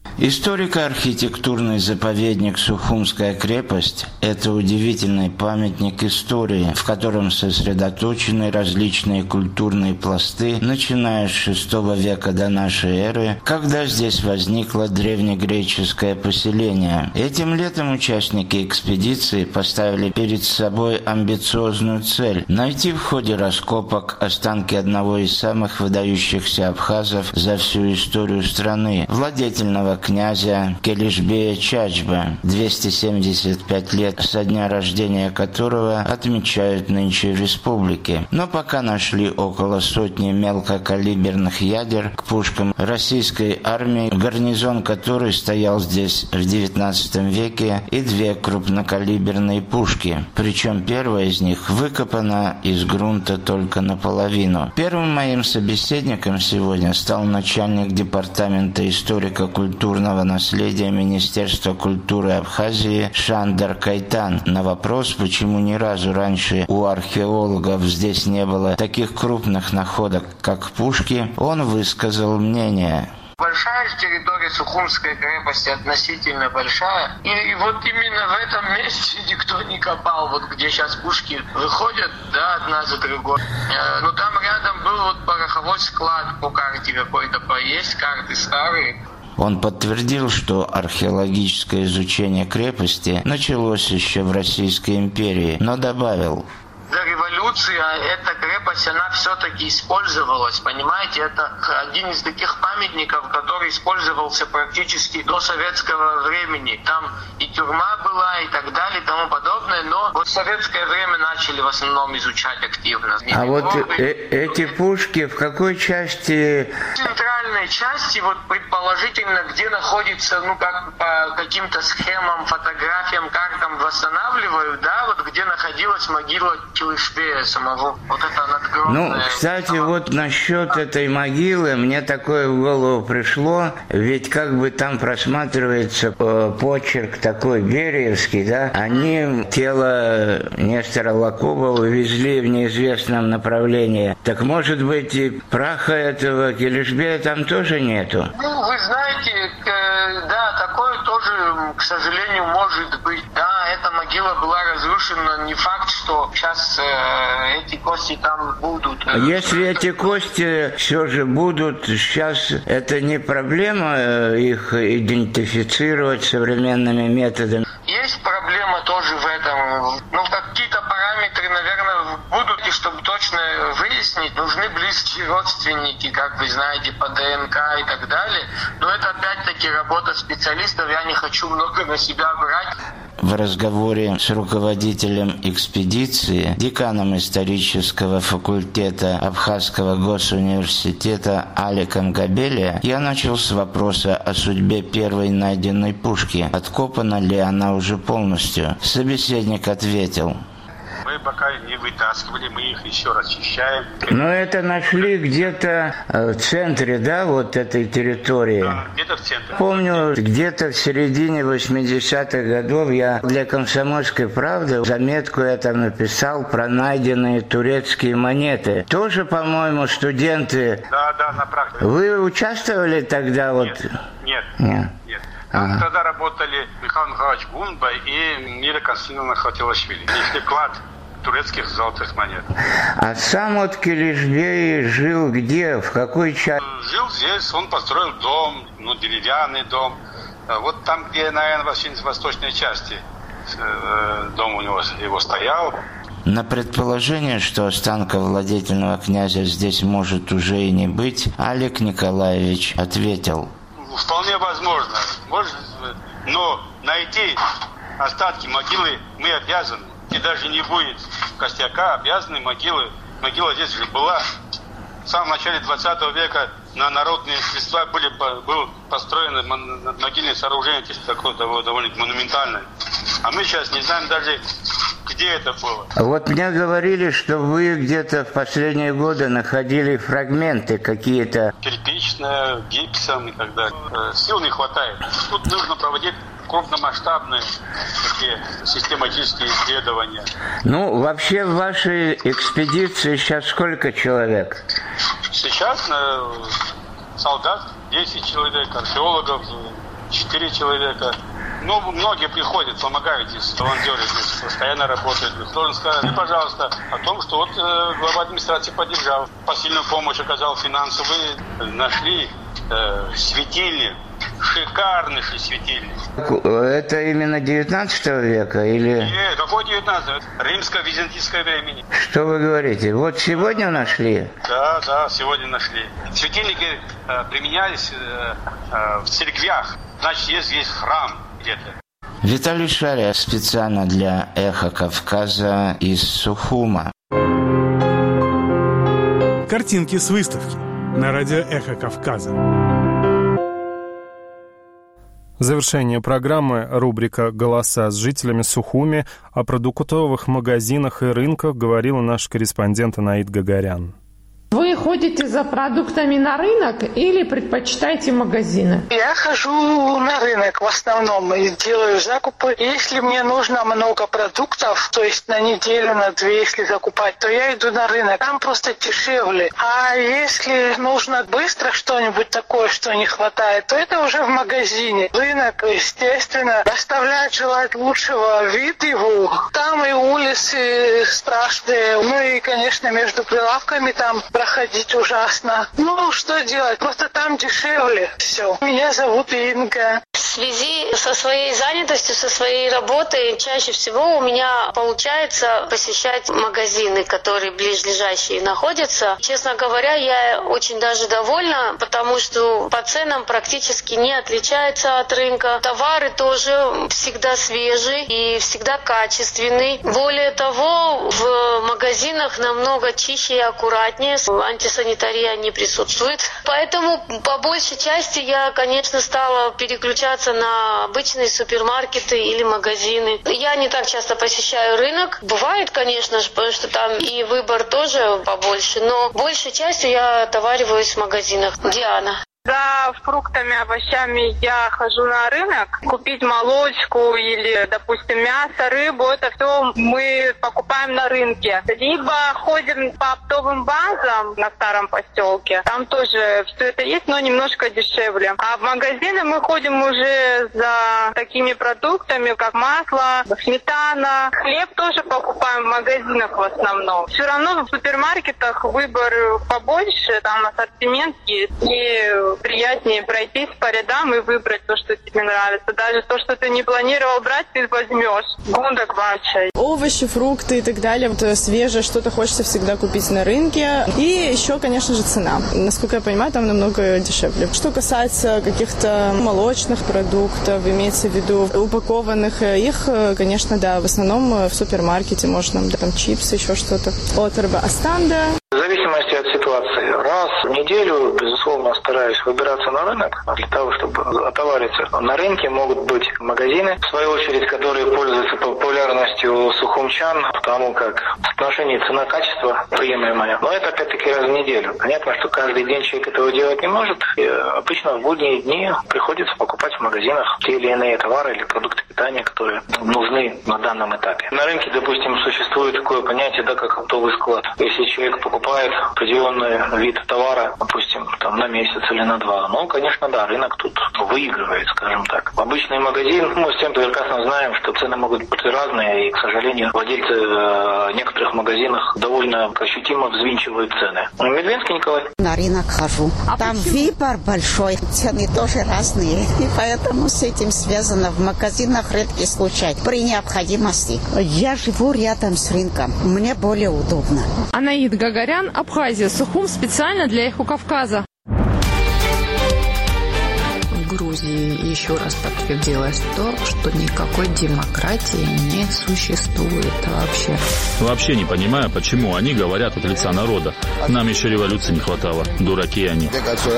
Историко-архитектурный заповедник Сухумская крепость – это удивительный памятник истории, в котором сосредоточены различные культурные пласты, начиная с шестого века до нашей эры, когда здесь возникло древнегреческое поселение. Этим летом участники экспедиции поставили перед собой амбициозную цель – найти в ходе раскопок останки одного из самых выдающихся абхазов за всю историю страны, владетельного князя Келешбея Чачба, двести семьдесят пять лет со дня рождения которого отмечают нынче в республике. Но пока нашли около сотни мелкокалиберных ядер к пушкам российской армии, гарнизон которой стоял здесь в девятнадцатом веке, и две крупнокалиберные пушки. Причем первая из них выкопана из грунта только наполовину. Первым моим собеседником сегодня стал начальник департамента историко-культурного наследия Министерства культуры Абхазии Шандар Кайтан. На вопрос, почему ни разу раньше у археологов здесь не было таких крупных находок, как пушки, он высказал мнение. Большая территория Сухумской крепости, относительно большая. И, и вот именно в этом месте никто не копал, вот где сейчас пушки выходят, да, одна за другой. Э, ну там рядом был вот пороховой склад по карте какой-то, есть карты старые. Он подтвердил, что археологическое изучение крепости началось еще в Российской империи, но добавил: до революции эта крепость, она все-таки использовалась, понимаете, это один из таких памятников, который использовался практически до советского времени. Там и тюрьма была, и так далее, и тому подобное, но вот в советское время начали в основном изучать активно. А вот э- эти пушки в какой части? В центральной части, вот предположительно, где находится, ну как по каким-то схемам, фотографиям, картам восстанавливают, да, вот где находилась могила Келешбея самого. Вот это надгробная. Ну, кстати, вот насчет этой могилы мне такое в голову пришло, ведь как бы там просматривается почерк такой бериевский, да, они тело Нестора Лакобова везли в неизвестном направлении. Так может быть и праха этого Келешбея там тоже нету? Ну, вы знаете, э, да, такое тоже, к сожалению, может быть. Да, эта могила была разрушена, не факт, что сейчас э, эти кости там будут. Если эти кости все же будут, сейчас это не проблема их идентифицировать современными методами? Есть проблема тоже в этом. Ну, какие-то параметры, наверное, будут, и чтобы точно выяснить, нужны близкие родственники, как вы знаете, по ДНК и так далее. Но это опять-таки работа специалистов, я не хочу много на себя брать. В разговоре с руководителем экспедиции, деканом исторического факультета Абхазского госуниверситета Аликом Габелия, я начал с вопроса о судьбе первой найденной пушки. Откопана ли она уже полностью? Собеседник ответил: мы пока не вытаскивали, мы их еще расчищаем. Но это нашли где-то в центре, да, вот этой территории? Да, где-то в центре. Помню, где-то в середине восьмидесятых годов я для «Комсомольской правды» заметку я там написал про найденные турецкие монеты. Тоже, по-моему, студенты... Да, да, на практике. Вы участвовали тогда? Вот? Нет, нет, нет. нет. Ага. Тогда работали Михаил Михайлович Гунба и Мира Константиновна Хатилашвили. Их вклад турецких золотых монет. А сам вот Келешбей жил где? В какой части? Жил здесь, он построил дом, ну, деревянный дом. Вот там, где, наверное, в восточной части дом у него его стоял. На предположение, что останка владетельного князя здесь может уже и не быть, Алик Николаевич ответил: вполне возможно. Может, но найти остатки могилы мы обязаны. И даже не будет костяка, обязаны могилы. Могила здесь же была. В самом начале двадцатого века на народные средства были, было построено могильное сооружение, такое довольно монументальное. А мы сейчас не знаем даже, где это было. Вот мне говорили, что вы где-то в последние годы находили фрагменты какие-то. Кирпичные, гипсом и так далее. Сил не хватает. Тут нужно проводить крупномасштабные такие систематические исследования. Ну, вообще в вашей экспедиции сейчас сколько человек? Сейчас э, солдат десять человек, археологов четыре человека. Ну, многие приходят, помогают здесь, волонтеры здесь постоянно работают. Должен сказать, пожалуйста, о том, что вот э, глава администрации поддержал, посильную помощь оказал финансовую, нашли э, светильник. Шикарнейший светильник. Это именно девятнадцатого века или... Нет, какой девятнадцатого? Римско-византийское времени. Что вы говорите? Вот сегодня нашли? Да, да, сегодня нашли. Светильники э, применялись э, э, в церквях. Значит, есть здесь храм где-то. Виталий Шария специально для «Эхо Кавказа» из Сухума. Картинки с выставки на радио «Эхо Кавказа». Завершение программы — рубрика «Голоса» с жителями Сухуми. О продуктовых магазинах и рынках говорила наш корреспондент Анаит Гагарян. Вы ходите за продуктами на рынок или предпочитаете магазины? Я хожу на рынок в основном и делаю закупы. Если мне нужно много продуктов, то есть на неделю, на две, если закупать, то я иду на рынок. Там просто дешевле. А если нужно быстро что-нибудь такое, что не хватает, то это уже в магазине. Рынок, естественно, оставляет желать лучшего. Вид его. Там и улицы страшные. Ну и, конечно, между прилавками там проходить ужасно. Ну, что делать? Просто там дешевле все. Меня зовут Инга. В связи со своей занятостью, со своей работой, чаще всего у меня получается посещать магазины, которые близлежащие находятся. Честно говоря, я очень даже довольна, потому что по ценам практически не отличается от рынка. Товары тоже всегда свежие и всегда качественные. Более того, в магазинах намного чище и аккуратнее. Антисанитария не присутствует. Поэтому по большей части я, конечно, стала переключаться на обычные супермаркеты или магазины. Я не так часто посещаю рынок. Бывает, конечно, потому что там и выбор тоже побольше, но большей частью я отовариваюсь в магазинах. Диана. За фруктами, овощами я хожу на рынок. Купить молочку или, допустим, мясо, рыбу, это все мы покупаем на рынке. Либо ходим по оптовым базам на старом поселке. Там тоже все это есть, но немножко дешевле. А в магазины мы ходим уже за такими продуктами, как масло, сметана. Хлеб тоже покупаем в магазинах в основном. Все равно в супермаркетах выбор побольше, там ассортимент есть. И приятнее пройтись по рядам и выбрать то, что тебе нравится. Даже то, что ты не планировал брать, ты возьмешь. Гундак бачай. Овощи, фрукты и так далее. Вот свежее что-то хочется всегда купить на рынке. И еще, конечно же, цена. Насколько я понимаю, там намного дешевле. Что касается каких-то молочных продуктов, имеется в виду упакованных, их, конечно, да, в основном в супермаркете можно, да, там чипсы, еще что-то. Оторба Астанда. В зависимости от ситуации. Раз в неделю, безусловно, стараюсь выбираться на рынок для того, чтобы отовариться. На рынке могут быть магазины, в свою очередь, которые пользуются популярностью сухумчан, потому как соотношение цена-качество приемлемое. Но это, опять-таки, раз в неделю. Понятно, что каждый день человек этого делать не может. И обычно в будние дни приходится покупать в магазинах те или иные товары или продукты питания, которые нужны на данном этапе. На рынке, допустим, существует такое понятие, да, как оптовый склад. Если человек покупает определенный вид товара, допустим, там на месяц или на два, ну, конечно, да, рынок тут выигрывает, скажем так. Обычный магазин, мы с тем прекрасно знаем, что цены могут быть разные, и, к сожалению, владельцы э, некоторых магазинов довольно ощутимо взвинчивают цены. Медвинский Николай. На рынок хожу. А там почему? Выбор большой, цены тоже разные, и поэтому с этим связано в магазинах редкий случай при необходимости. Я живу рядом с рынком, мне более удобно. Анаит Гагарян, Абхазия, Сухум, специально для «Эхо Кавказа». в Грузии еще раз подтвердилось то, что никакой демократии не существует вообще. Вообще не понимаю, почему они говорят от лица народа. Нам еще революции не хватало. Дураки они.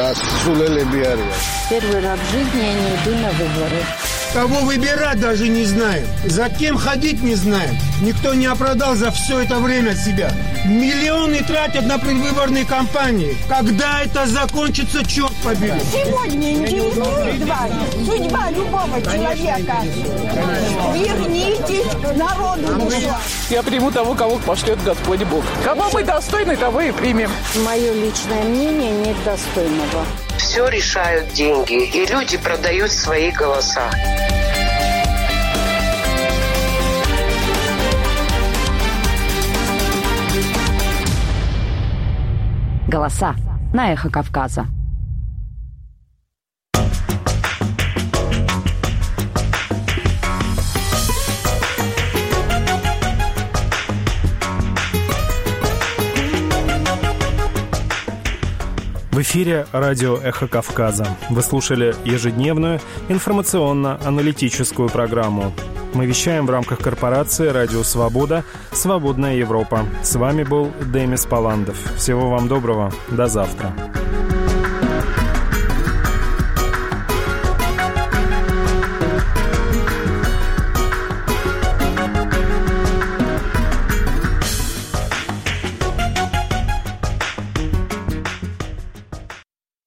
Первый раз в жизни я не иду на выборы. Кого выбирать даже не знаем. За кем ходить не знаем. Никто не оправдал за все это время себя. Миллионы тратят на предвыборные кампании. Когда это закончится, черт побери. Сегодня интересует вас судьба любого человека. Вернитесь к народу. Я приму того, кого пошлет Господь Бог. Кого мы достойны, того и примем. Мое личное мнение нет достойного. Все решают деньги, и люди продают свои голоса. Голоса на Эхо Кавказа. В эфире радио «Эхо Кавказа». Вы слушали ежедневную информационно-аналитическую программу. Мы вещаем в рамках корпорации «Радио Свобода. Свободная Европа». С вами был Демис Паландов. Всего вам доброго. До завтра.